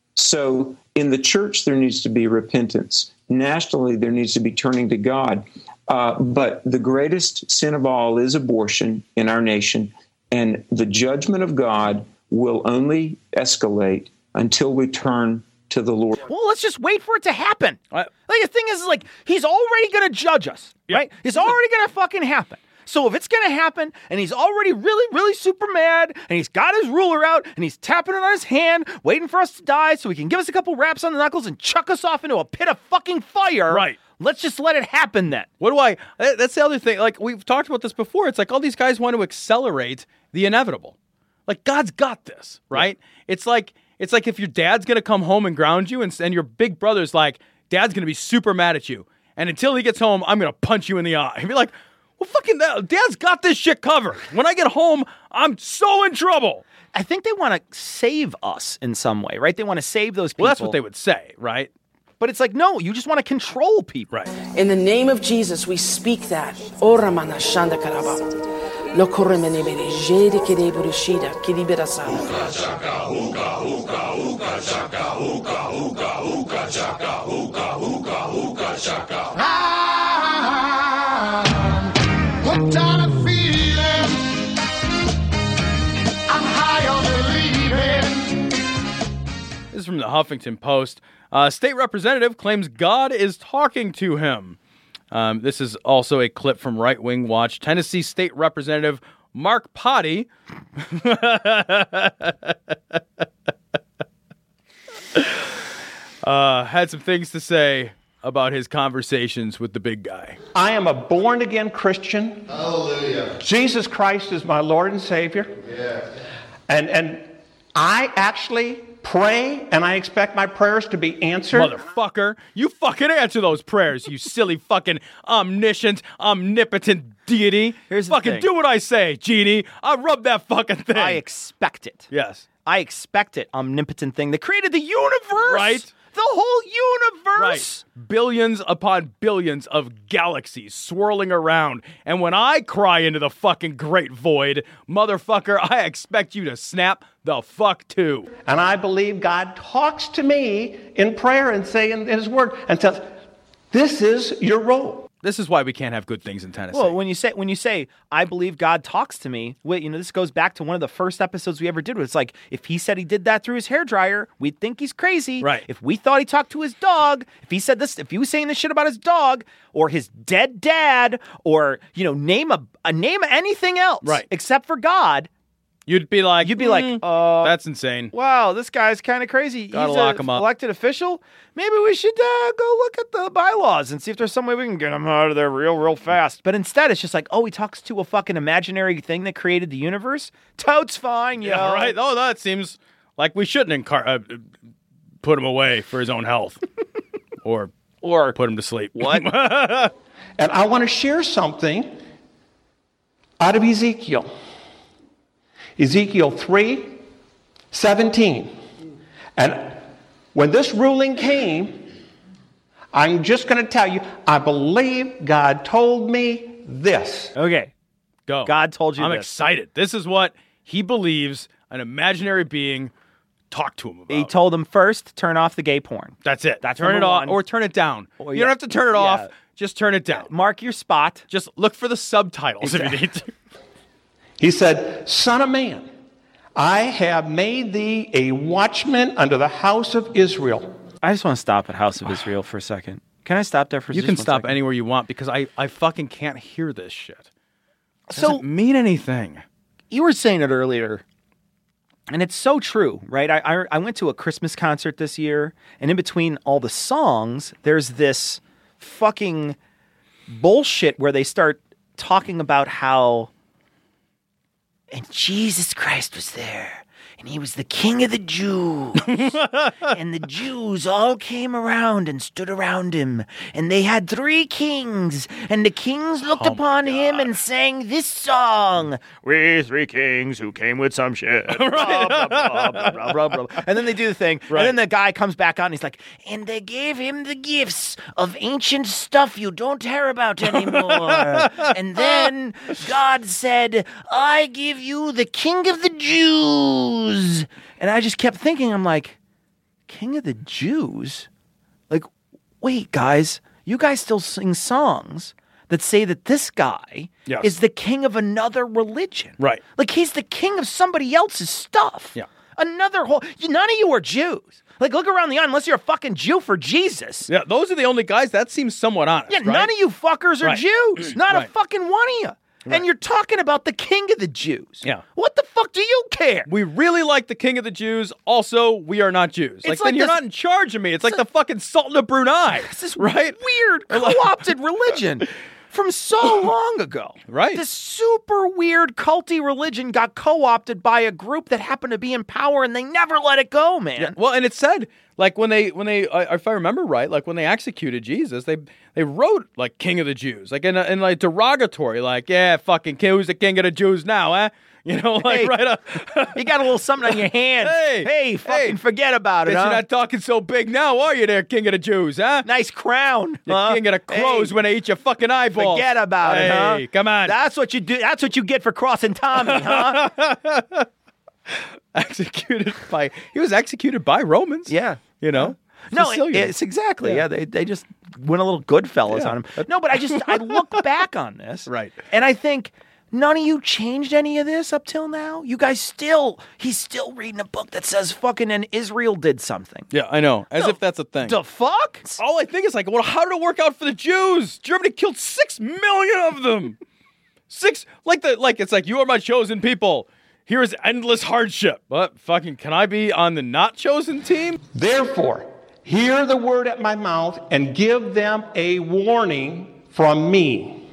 So in the church, there needs to be repentance. Nationally, there needs to be turning to God. Uh, but the greatest sin of all is abortion in our nation. And the judgment of God will only escalate until we turn to the Lord. Well, let's just wait for it to happen. Like the thing is, like, he's already going to judge us, right? It's already going to fucking happen. So if it's going to happen, and he's already really, really super mad, and he's got his ruler out, and he's tapping it on his hand, waiting for us to die so he can give us a couple raps on the knuckles and chuck us off into a pit of fucking fire. Right. Let's just let it happen then. What do I... That's the other thing. Like, we've talked about this before. It's like all these guys want to accelerate the inevitable. Like, God's got this, right? It's like... It's like if your dad's going to come home and ground you, and, and your big brother's like, Dad's going to be super mad at you. And until he gets home, I'm going to punch you in the eye. And be like, well, fucking, Dad's got this shit covered. When I get home, I'm so in trouble. I think they want to save us in some way, right? They want to save those people. Well, that's what they would say, right? But it's like, no, you just want to control people. Right. In the name of Jesus, we speak that. Ora mana shanda karaba. Lo koremene bere jede kede burushida kidibera sana. What kind of feeling? I'm high on believing. This is from the Huffington Post. Uh, state representative claims God is talking to him. Um, this is also a clip from Right Wing Watch. Tennessee State Representative Mark Potty uh, had some things to say about his conversations with the big guy. I am a born-again Christian. Hallelujah. Jesus Christ is my Lord and Savior. Yeah. And and I actually pray, and I expect my prayers to be answered. Motherfucker, you fucking answer those prayers, you silly fucking omniscient, omnipotent deity. Here's the fucking thing. do what I say, genie. I rub that fucking thing. I expect it. Yes. I expect it, omnipotent thing that created the universe. Right. The whole universe. Right. Billions upon billions of galaxies swirling around. And when I cry into the fucking great void, motherfucker, I expect you to snap the fuck too. And I believe God talks to me in prayer and say in his word and says, this is your role. This is why we can't have good things in Tennessee. Well, when you say when you say I believe God talks to me, wait, you know, this goes back to one of the first episodes we ever did. Where it's like if he said he did that through his hairdryer, we'd think he's crazy. Right. If we thought he talked to his dog, if he said this, if he was saying this shit about his dog or his dead dad, or you know, name a, a name anything else, Right. except for God, you'd be like, you'd be mm, like, uh, that's insane. wow, this guy's kind of crazy. Gotta He's lock a him up. elected official. Maybe we should uh, go look at the bylaws and see if there's some way we can get him out of there real, real fast. But instead, it's just like, oh, he talks to a fucking imaginary thing that created the universe. Totes fine, yo. Yeah, right. Oh, that seems like we shouldn't encar- uh, put him away for his own health, or or put him to sleep. What? And I want to share something out of Ezekiel. Ezekiel three seventeen. And when this ruling came, I'm just going to tell you, I believe God told me this. Okay. Go. God told you I'm this. excited. This is what he believes an imaginary being talk to him about. He told him first, turn off the gay porn. That's it. That's turn it number off one. or turn it down. Or, you yeah. don't have to turn it Yeah. off. Just turn it down. Mark your spot. Just look for the subtitles if you need to. He said, Son of man, I have made thee a watchman unto the house of Israel. I just want to stop at House of Israel for a second. Can I stop there for You just can one stop second? anywhere you want because I, I fucking can't hear this shit. It So- doesn't mean anything. You were saying it earlier, and it's so true, right? I, I I went to a Christmas concert this year, and in between all the songs, there's this fucking bullshit where they start talking about how, and Jesus Christ was there, and he was the king of the Jews, and the Jews all came around and stood around him, and they had three kings, and the kings looked Oh, upon him and sang this song, "We three kings who came with some shit." Blah, blah, blah, blah, blah, blah, blah. And then they do the thing, Right. and then the guy comes back out and he's like, and they gave him the gifts of ancient stuff you don't care about anymore. And then God said, I give you the king of the Jews. And I just kept thinking, I'm like, king of the Jews? Like, wait, guys, you guys still sing songs that say that this guy Yes. is the king of another religion. Right. Like, he's the king of somebody else's stuff. Yeah. Another whole, none of you are Jews. Like, look around the aisle, unless you're a fucking Jew for Jesus. Yeah, those are the only guys. That seems somewhat honest. Yeah, right? none of you fuckers are Right. Jews. Not Right. a fucking one of you. Right. And you're talking about the king of the Jews. Yeah. What the fuck do you care? We really like the king of the Jews. Also, we are not Jews. Like, It's then like you're this- not in charge of me. It's like the fucking Sultan of Brunei. It's this right? weird co-opted religion from so long ago. Right. This super weird culty religion got co-opted by a group that happened to be in power, and they never let it go, man. Yeah, well, and it said like when they when they uh, if I remember right, like when they executed Jesus, they they wrote like King of the Jews, like in a, in like derogatory, like yeah, fucking king, who's the king of the Jews now, eh? You know, like Hey, right up. You got a little something on your hand. Hey, hey, fucking hey. forget about it, Guess huh? you're not talking so big now, are you, there, king of the Jews, huh? Nice crown. The huh? king of the crows Hey, when they eat your fucking eyeballs. Forget about hey, it, huh? Come on. That's what you do. That's what you get for crossing Tommy, huh? Executed by he was executed by Romans. Yeah. You know. No, Sicilians. it's exactly. Yeah. Yeah, they they just went a little Goodfellas Yeah. on him. No, but I just I look back on this, Right. and I think none of you changed any of this up till now. You guys still he's still reading a book that says fucking and Israel did something. Yeah, I know. As The- if that's a thing. The fuck? All I think is like, well, how did it work out for the Jews? Germany killed six million of them. Six, like the like. It's like you are my chosen people. Here is endless hardship. But fucking, can I be on the not chosen team? Therefore, hear the word at my mouth and give them a warning from me.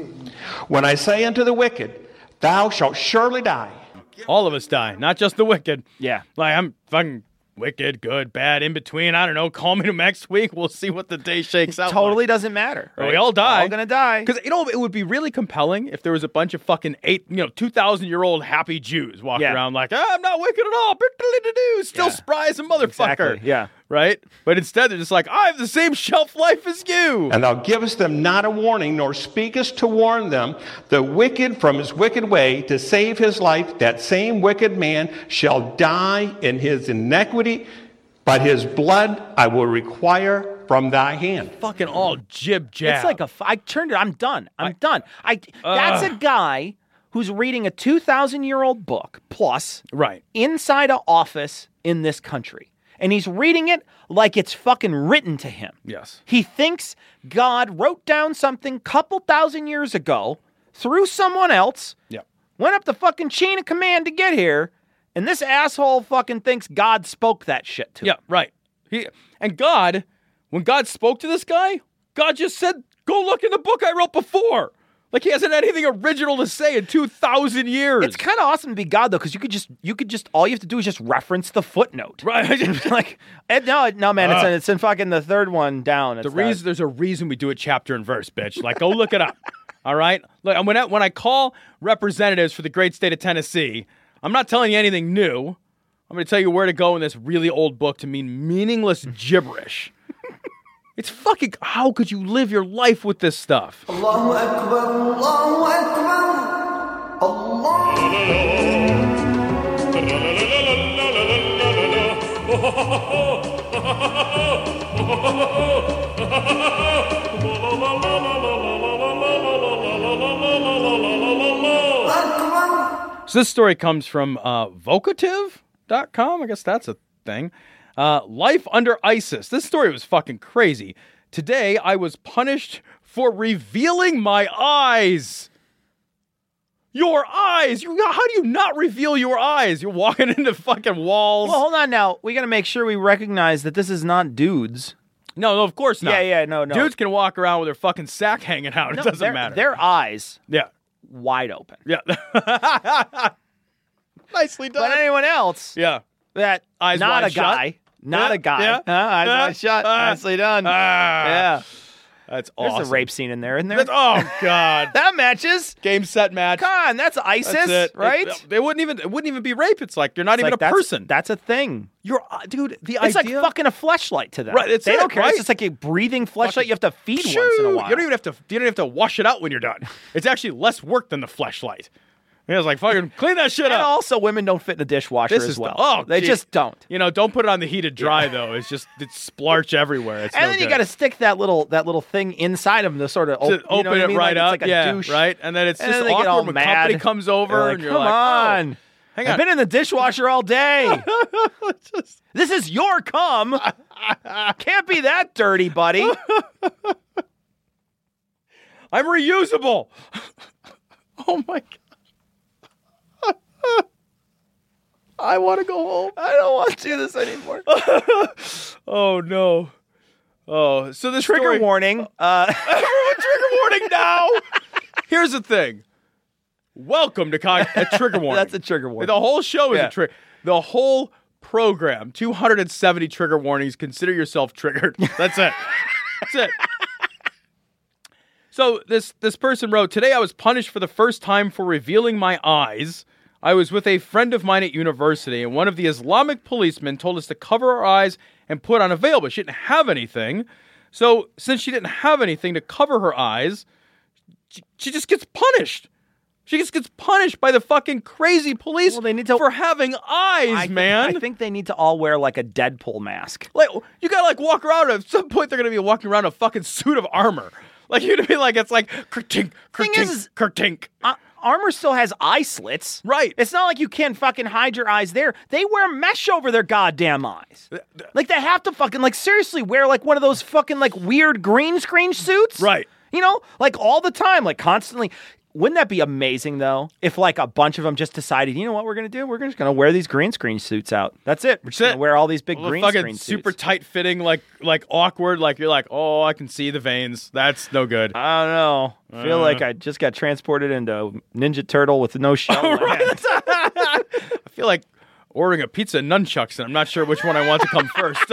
When I say unto the wicked, thou shalt surely die. All of us die, not just the wicked. Yeah. Like I'm fucking wicked, good, bad, in between. I don't know. Call me next week. We'll see what the day shakes out. Totally like. doesn't matter. Right? right? We all die. All gonna die. Because, you know, it would be really compelling if there was a bunch of fucking eight, you know, two thousand year old happy Jews walking Yeah. around like, ah, I'm not wicked at all. Still Yeah. spry as a motherfucker. Exactly, yeah. Right? But instead, they're just like, I have the same shelf life as you. And thou givest them not a warning, nor speakest to warn them, the wicked from his wicked way, to save his life. That same wicked man shall die in his iniquity, but his blood I will require from thy hand. Fucking all jib jab. It's like a. f- I turned it. I'm done. I'm done. I. That's a guy who's reading a two thousand year old book plus right inside an office in this country, and he's reading it like it's fucking written to him. Yes. He thinks God wrote down something couple thousand years ago through someone else. Yeah. Went up the fucking chain of command to get here, and this asshole fucking thinks God spoke that shit to him. Yeah, right. He and God, when God spoke to this guy, God just said, go look in the book I wrote before. Like he hasn't had anything original to say in two thousand years. It's kind of awesome to be God though, because you could just, you could just, all you have to do is just reference the footnote, right? like, and no, no, man, it's Uh, in, it's in fucking the third one down. It's the reason there's a reason we do it chapter and verse, bitch. Like, go look it up. All right. Look, when I, when I call representatives for the great state of Tennessee, I'm not telling you anything new. I'm going to tell you where to go in this really old book to mean meaningless gibberish. It's fucking. How could you live your life with this stuff? Allahu Akbar, Allahu Akbar, Allah. So this story comes from uh, vocative dot com. I guess that's a thing. Uh, life under ISIS. This story was fucking crazy. Today, I was punished for revealing my eyes. Your eyes. You, how do you not reveal your eyes? You're walking into fucking walls. Well, hold on now. We got to make sure we recognize that this is not dudes. No, no, of course not. Yeah, yeah, no, no. Dudes can walk around with their fucking sack hanging out. No, It doesn't their, matter. Their eyes. Yeah. Wide open. Yeah. Nicely done. But anyone else, yeah, that eyes not wide a guy, shut. not Yeah, a guy, yeah. huh? eyes Yeah. wide shut, Ah. nicely done. Ah. Yeah, That's awesome. there's a rape scene in there, isn't there? That's, oh God, that matches. Game set match. Come on, that's ISIS, That's it. right? It, it wouldn't even. It wouldn't even be rape. It's like you're not It's even like a that's- person. That's a thing. You're, uh, dude. The It's idea. like fucking a fleshlight to them. Right, it's they it, don't care. right? It's just like a breathing fleshlight. You have to feed Shoo! once in a while. You don't even have to. You don't have to wash it out when you're done. It's actually less work than the fleshlight. Yeah, it's like fucking clean that shit and up. also, women don't fit in a dishwasher This as is well. the, oh, they gee. just don't. You know, don't put it on the heated dry though. It's just it's splarch everywhere. It's and no then you good. got to stick that little that little thing inside them to sort of to op- you know open what I it mean? right like, up. It's like a yeah, douche. right. And then it's And just then they get awkward all when mad. company comes over They're like, and you're come like, on. oh, hang I've on. been in the dishwasher all day. Just- This is your cum. Can't be that dirty, buddy. I'm reusable. Oh my God. I want to go home. I don't want to do this anymore. Oh no. Oh, so this Trigger story... warning. Uh, Everyone, trigger warning now. Here's the thing. Welcome to Con- a trigger warning. That's a trigger warning. The whole show is Yeah. a trigger. The whole program, two hundred seventy trigger warnings. Consider yourself triggered. That's it. That's it. So this this person wrote, today I was punished for the first time for revealing my eyes. I was with a friend of mine at university, and one of the Islamic policemen told us to cover our eyes and put on a veil, but she didn't have anything. So since she didn't have anything to cover her eyes, she, she just gets punished. She just gets punished by the fucking crazy police Well, they need to- for having eyes, I think- man. I think they need to all wear like a Deadpool mask. Like, you gotta like walk around. At some point, they're gonna be walking around in a fucking suit of armor. Like you're gonna be like, it's like kertink, Thing kertink, is, is- kertink. Uh, armor still has eye slits. Right. It's not like you can fucking hide your eyes there. They wear mesh over their goddamn eyes. Like they have to fucking like seriously wear like one of those fucking like weird green screen suits. Right. You know, like all the time, like constantly. Wouldn't that be amazing though? If like a bunch of them just decided, you know what we're gonna do? We're just gonna wear these green screen suits out. That's it. We're just That's gonna it. wear all these big Well, the green fucking screen super suits. tight fitting, like like awkward. Like you're like, oh, I can see the veins. That's no good. I don't know. I feel Uh. like I just got transported into Ninja Turtle with no shell. in my hand. I feel like ordering a pizza and nunchucks, and I'm not sure which one I want to come first.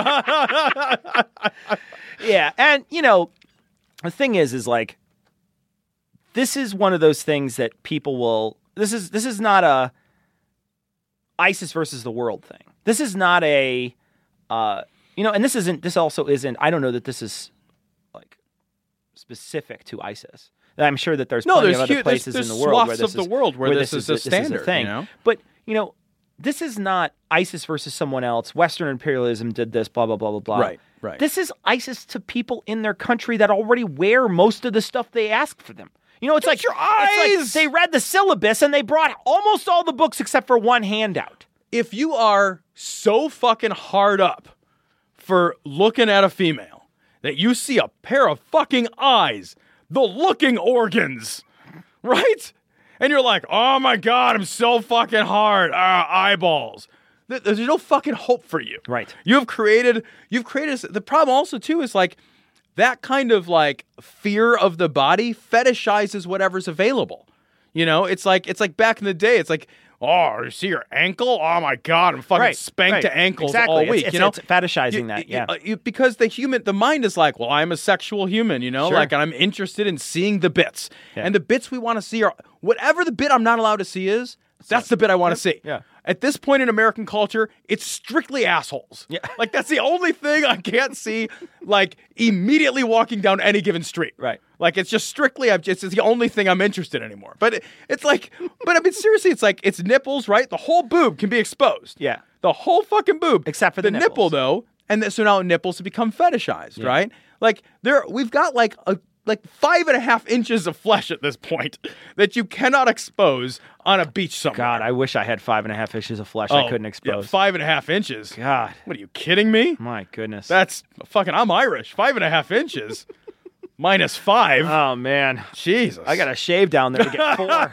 Yeah, and you know, the thing is, is like, this is one of those things that people will. This is this is not a ISIS versus the world thing. This is not a, uh, you know, and this isn't. This also isn't. I don't know that this is like specific to ISIS. I'm sure that there's No, plenty there's of other huge- there's- places there's in the world where swaths this of is the world where this is a standard, thing. you know? But you know, this is not ISIS versus someone else. Western imperialism did this. Blah blah blah blah blah. Right, right. This is ISIS to people in their country that already wear most of the stuff they ask for them. You know, it's like your it's like eyes! they read the syllabus and they brought almost all the books except for one handout. If you are so fucking hard up for looking at a female that you see a pair of fucking eyes, the looking organs, right? And you're like, oh my God, I'm so fucking hard. Uh, eyeballs. Th- There's no fucking hope for you. Right. You've created, you've created, the problem also too is like that kind of like fear of the body fetishizes whatever's available. You know, it's like, it's like back in the day, it's like, oh, you see your ankle? Oh my God, I'm fucking Right, spanked right. to ankles Exactly. all It's- week. it's- you know, it's fetishizing You- that, you- yeah. uh, you- because the human, the mind is like, well, I'm a sexual human, you know, Sure. like I'm interested in seeing the bits, Yeah. and the bits we want to see are whatever the bit I'm not allowed to see is. That's the bit I want to see. Yeah. At this point in American culture, it's strictly assholes. Yeah. Like, that's the only thing I can't see, like, immediately walking down any given street. Right. Like, it's just strictly, I'm just, it's the only thing I'm interested in anymore. But it, it's like, but I mean, seriously, it's like, it's nipples, right? The whole boob can be exposed. Yeah. The whole fucking boob. Except for the, the nipples. nipple, though. And th- so now nipples have become fetishized, Yeah. right? Like, there, we've got like a, like five and a half inches of flesh at this point that you cannot expose on a beach somewhere. God, I wish I had five and a half inches of flesh Oh, I couldn't yeah, expose. five and a half inches. God. What are you kidding me? My goodness. That's fucking, I'm Irish. Five and a half inches. Minus five. Oh, man. Jesus. I got to shave down there to get four.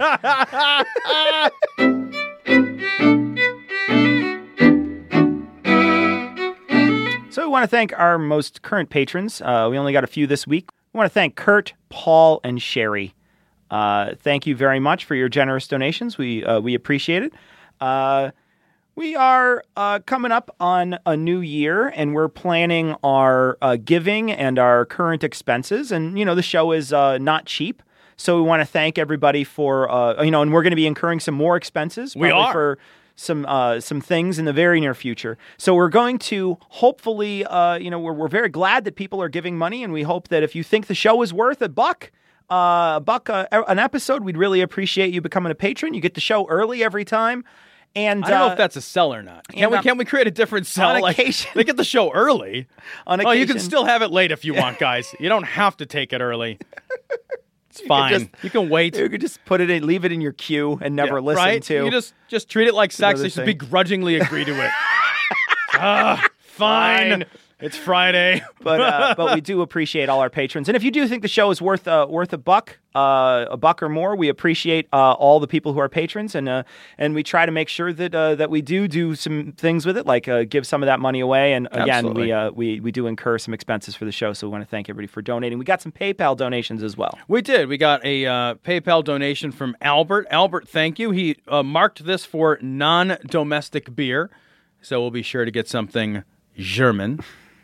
So we want to thank our most current patrons. Uh, we only got a few this week. We want to thank Kurt, Paul, and Sherry. Uh, thank you very much for your generous donations. We uh, we appreciate it. Uh, we are uh, coming up on a new year, and we're planning our uh, giving and our current expenses. And, you know, the show is uh, not cheap. So we want to thank everybody for, uh, you know, and we're going to be incurring some more expenses. We probably are. For some uh, some things in the very near future. So we're going to hopefully, uh, you know, we're, we're very glad that people are giving money, and we hope that if you think the show is worth a buck, uh, a buck uh, an episode, we'd really appreciate you becoming a patron. You get the show early every time. And I don't know uh, if that's a sell or not. Can and, we um, can we create a different sell? on Like, occasion- they get the show early. On Oh, you can occasion- still have it late if you want, guys. You don't have to take it early. It's fine. just- you can wait. You could just put it in, leave it in your queue, and never Yeah, listen right? to. You just just treat it like sex. another They should thing. begrudgingly agree to it. Ah, fine. Fine. It's Friday. but uh, but we do appreciate all our patrons, and if you do think the show is worth uh, worth a buck, uh, a buck or more, we appreciate uh, all the people who are patrons, and uh, and we try to make sure that uh, that we do do some things with it, like uh, give some of that money away. And again, Absolutely. we uh, we we do incur some expenses for the show, so we want to thank everybody for donating. We got some PayPal donations as well. We did. We got a uh, PayPal donation from Albert. Albert, thank you. He uh, marked this for non-domestic beer, so we'll be sure to get something German.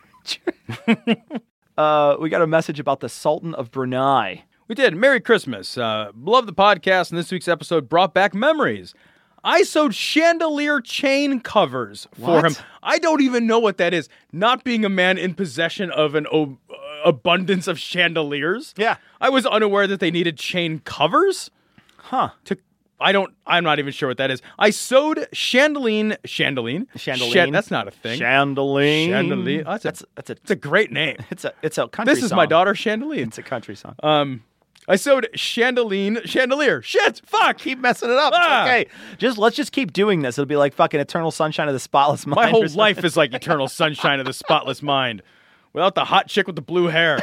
Uh, we got a message about the Sultan of Brunei. We did. Merry Christmas. Uh, love the podcast, and this week's episode brought back memories. I sewed chandelier chain covers for What? him. I don't even know what that is. Not being a man in possession of an o- uh, abundance of chandeliers. Yeah. I was unaware that they needed chain covers. Huh. To I don't. I'm not even sure what that is. I sewed chandeline. Chandeline. Chandeline. Shan- that's not a thing. Chandeline. Chandeline. Oh, that's, That's a, that's a it's a great name. it's a it's a country This is song. my daughter Chandeline. It's a country song. Um, I sewed chandeline chandelier. Shit. Fuck. Keep messing it up. It's Ah. okay. Just let's just keep doing this. It'll be like fucking Eternal Sunshine of the Spotless Mind. My or whole something. life is like eternal sunshine of the spotless mind, without the hot chick with the blue hair.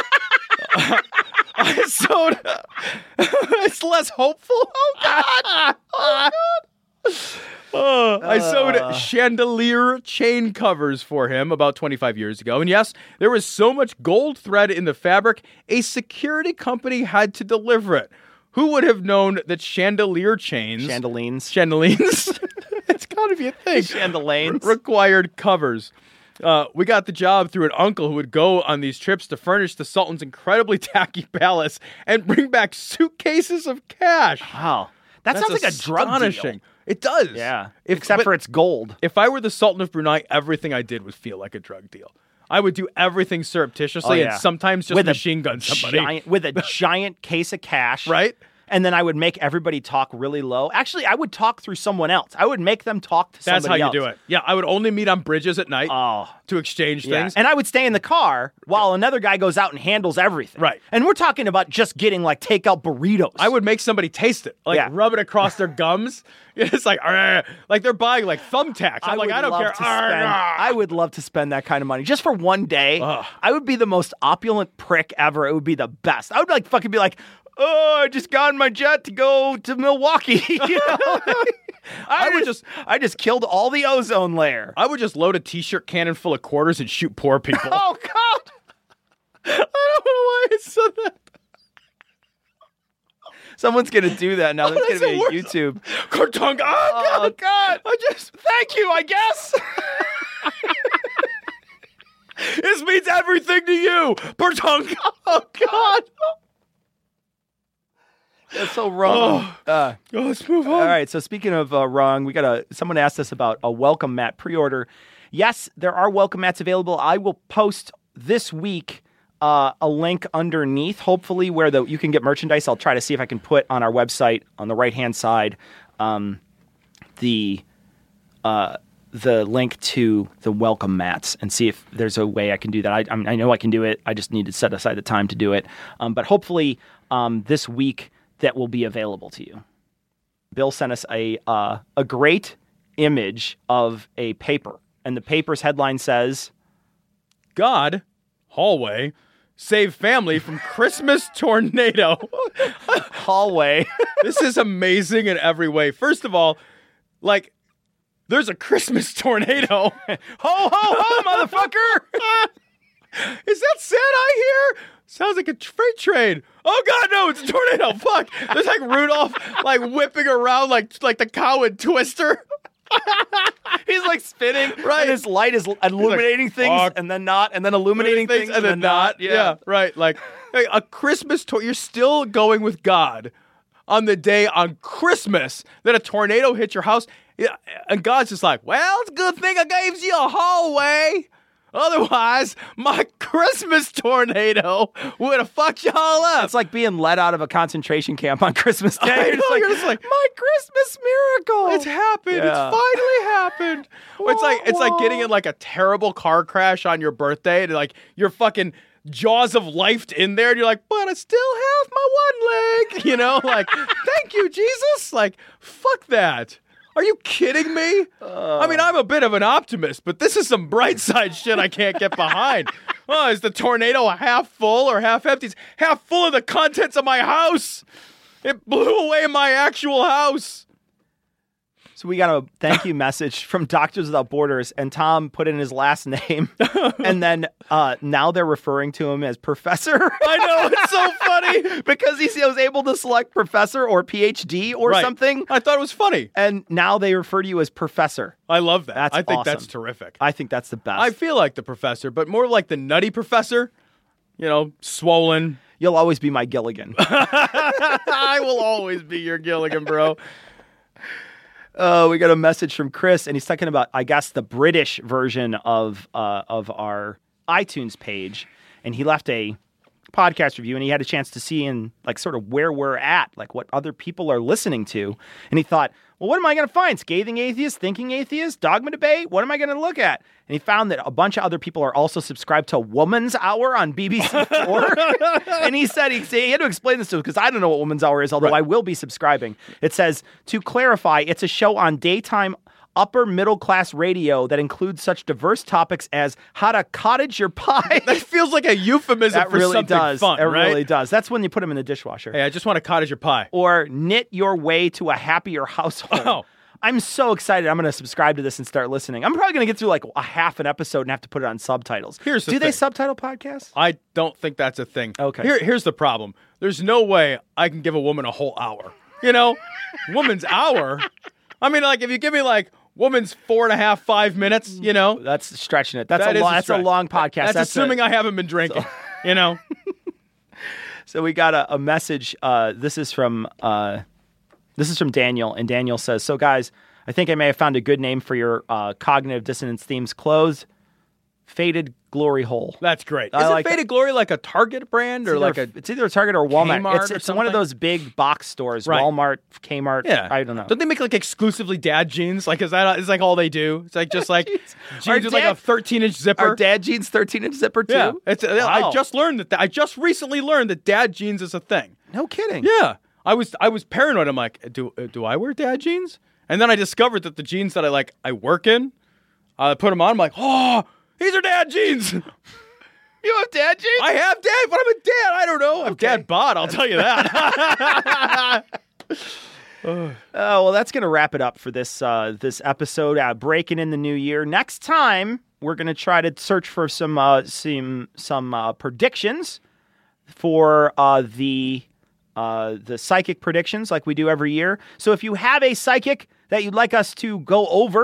I sewed. It's less hopeful. Oh God! Oh God! Uh, I sewed chandelier chain covers for him about twenty-five years ago, and yes, there was so much gold thread in the fabric, a security company had to deliver it. Who would have known that chandelier chains, Chandelines. chandelines, it's got to be a thing, Chandelaines. required covers. Uh, we got the job through an uncle who would go on these trips to furnish the Sultan's incredibly tacky palace and bring back suitcases of cash. Wow. That That's sounds like a drug astonishing. deal. It does. Yeah. If- Except but for it's gold. If I were the Sultan of Brunei, everything I did would feel like a drug deal. I would do everything surreptitiously Oh, yeah. and sometimes just With a machine gun somebody. Giant, with a giant case of cash. Right? And then I would make everybody talk really low. Actually, I would talk through someone else. I would make them talk to That's somebody how else. you do it. Yeah, I would only meet on bridges at night Oh. to exchange Yeah. things. And I would stay in the car while another guy goes out and handles everything. Right. And we're talking about just getting like takeout burritos. I would make somebody taste it, like Yeah. rub it across their gums. It's like, "Arr," like they're buying like thumbtacks. I'm like, would I don't love care. to Arr, spend, arr. I would love to spend that kind of money just for one day. Ugh. I would be the most opulent prick ever. It would be the best. I would like fucking be like, oh, I just got in my jet to go to Milwaukee. You know? I, I would just, I just killed all the ozone layer. I would just load a t-shirt cannon full of quarters and shoot poor people. Oh God! I don't know why I said that. Someone's gonna do that now. That's That's gonna be the on worst. YouTube. Kartung. Oh, Oh God. God! I just Thank you. I guess. this means everything to you, Bertung. Oh God. That's so wrong. Oh, uh, oh, let's move on. All right. So speaking of uh, wrong, we got a. Someone asked us about a welcome mat pre-order. Yes, there are welcome mats available. I will post this week uh, a link underneath, hopefully where the you can get merchandise. I'll try to see if I can put on our website on the right hand side um, the uh, the link to the welcome mats and see if there's a way I can do that. I, I, mean, I know I can do it. I just need to set aside the time to do it. Um, but hopefully um, this week that will be available to you. Bill sent us a uh, a great image of a paper. And the paper's headline says, God, hallway, save family from Christmas tornado. Hallway. This is amazing in every way. First of all, like, there's a Christmas tornado. Ho, ho, ho, motherfucker. Is that Santa I hear? Sounds like a freight train. Oh, God, no, it's a tornado. Fuck. There's like Rudolph, like, whipping around like like the cow in Twister. He's like spinning, right? And his light is illuminating like, things, fuck. and then not, and then illuminating things, and then not. Yeah. yeah, right. Like, like a Christmas tour. You're still going with God on the day on Christmas that a tornado hit your house, yeah, and God's just like, well, it's a good thing I gave you a hallway. Otherwise, my Christmas tornado would have fucked you all up. It's like being let out of a concentration camp on Christmas Day. I know, You're just like, you're just like, my Christmas miracle. It's happened. Yeah. It's finally happened. Or it's like it's like getting in like a terrible car crash on your birthday, and like your fucking jaws of life in there, and you're like, but I still have my one leg. You know, like, thank you, Jesus. Like, fuck that. Are you kidding me? Uh, I mean, I'm a bit of an optimist, but this is some bright side shit I can't get behind. Oh, is the tornado half full or half empty? It's half full of the contents of my house. It blew away my actual house. So we got a thank you message from Doctors Without Borders, and Tom put in his last name, and then uh, now they're referring to him as Professor. I know, it's so funny. Because he was able to select Professor or P H D or right. something. I thought it was funny. And now they refer to you as Professor. I love that. That's I think awesome. that's terrific. I think that's the best. I feel like the Professor, but more like the Nutty Professor. You know, swollen. You'll always be my Gilligan. I will always be your Gilligan, bro. Uh, we got a message from Chris, and he's talking about, I guess, the British version of uh, of our iTunes page, and he left a podcast review, and he had a chance to see in like sort of where we're at, like what other people are listening to, and he thought, well, what am I going to find? Scathing atheist, thinking atheist, dogma debate? What am I going to look at? And he found that a bunch of other people are also subscribed to Woman's Hour on B B C four. And he said, he, he had to explain this to us because I don't know what Woman's Hour is, although right. I will be subscribing. It says, to clarify, it's a show on daytime upper middle class radio that includes such diverse topics as how to cottage your pie. That feels like a euphemism that for really something does. fun, It right? really does. That's when you put them in the dishwasher. Hey, I just want to cottage your pie. Or knit your way to a happier household. Oh. I'm so excited. I'm going to subscribe to this and start listening. I'm probably going to get through like a half an episode and have to put it on subtitles. Here's the Do thing. they subtitle podcasts? I don't think that's a thing. Okay. Here, here's the problem. There's no way I can give a woman a whole hour. You know, woman's hour. I mean, like if you give me like woman's four and a half, five minutes, you know, that's stretching it. That's that a long. A that's a long podcast. That's, that's assuming a, I haven't been drinking. So, you know. So we got a, a message. Uh, this is from uh, this is from Daniel, and Daniel says, "So guys, I think I may have found a good name for your uh, cognitive dissonance themes clothes. Faded Glory Hole." That's great. I Is like it Faded that. Glory like a Target brand or It's like either, a? It's either a Target or Walmart. Kmart it's or it's one of something? those big box stores. Right. Walmart, Kmart. Yeah, I don't know. Don't they make like exclusively dad jeans? Like is that is like all they do? It's like just like jeans Our with like dad- a thirteen inch zipper. Are dad jeans thirteen inch zipper too? Yeah, it's. Wow. I just learned that. I just recently learned that dad jeans is a thing. No kidding. Yeah, I was I was paranoid. I'm like, do do I wear dad jeans? And then I discovered that the jeans that I like I work in, I put them on. I'm like, oh, these are dad jeans. You have dad jeans? I have dad, but I'm a dad. I don't know. I'm Okay. dad bod. I'll tell you that. Oh, well, that's going to wrap it up for this uh, this episode. Uh, breaking in the new year. Next time, we're going to try to search for some uh, some some uh, predictions for uh, the uh, the psychic predictions, like we do every year. So, if you have a psychic that you'd like us to go over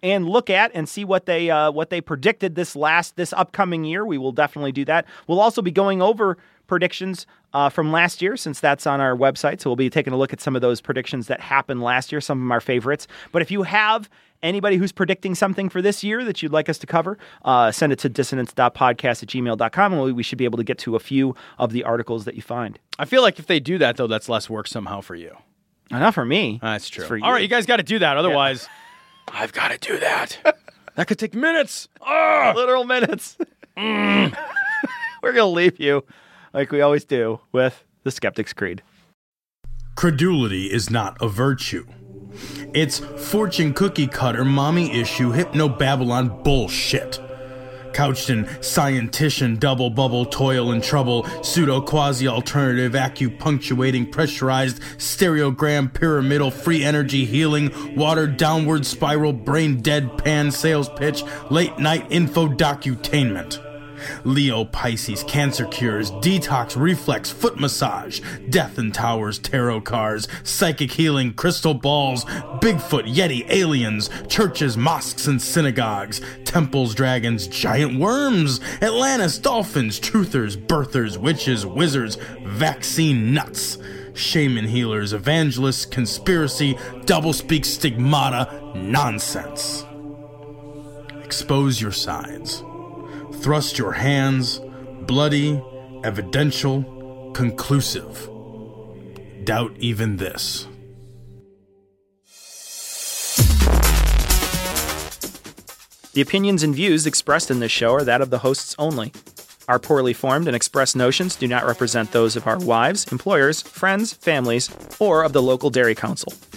and look at and see what they uh, what they predicted this last this upcoming year. We will definitely do that. We'll also be going over predictions uh, from last year, since that's on our website. So we'll be taking a look at some of those predictions that happened last year, some of our favorites. But if you have anybody who's predicting something for this year that you'd like us to cover, uh, send it to dissonance dot podcast at gmail dot com, and we, we should be able to get to a few of the articles that you find. I feel like if they do that, though, that's less work somehow for you. Not for me. That's true. For you. All right, you guys got to do that. Otherwise, yeah. I've got to do that. That could take minutes. Oh! Literal minutes. Mm. We're going to leave you, like we always do, with the Skeptic's Creed. Credulity is not a virtue. It's fortune cookie cutter, mommy issue, hypno Babylon bullshit. Couched in scientician, double bubble, toil and trouble, pseudo quasi alternative, acupunctuating, pressurized, stereogram, pyramidal, free energy healing, watered downward spiral, brain deadpan sales pitch, late night info docutainment. Leo, Pisces, cancer cures, detox, reflex, foot massage, death and towers, tarot cards, psychic healing, crystal balls, Bigfoot, Yeti, aliens, churches, mosques and synagogues, temples, dragons, giant worms, Atlantis, dolphins, truthers, birthers, witches, wizards, vaccine nuts, shaman healers, evangelists, conspiracy, doublespeak, stigmata, nonsense. Expose your sides. Thrust your hands, bloody, evidential, conclusive. Doubt even this. The opinions and views expressed in this show are that of the hosts only. Our poorly formed and expressed notions do not represent those of our wives, employers, friends, families, or of the local dairy council.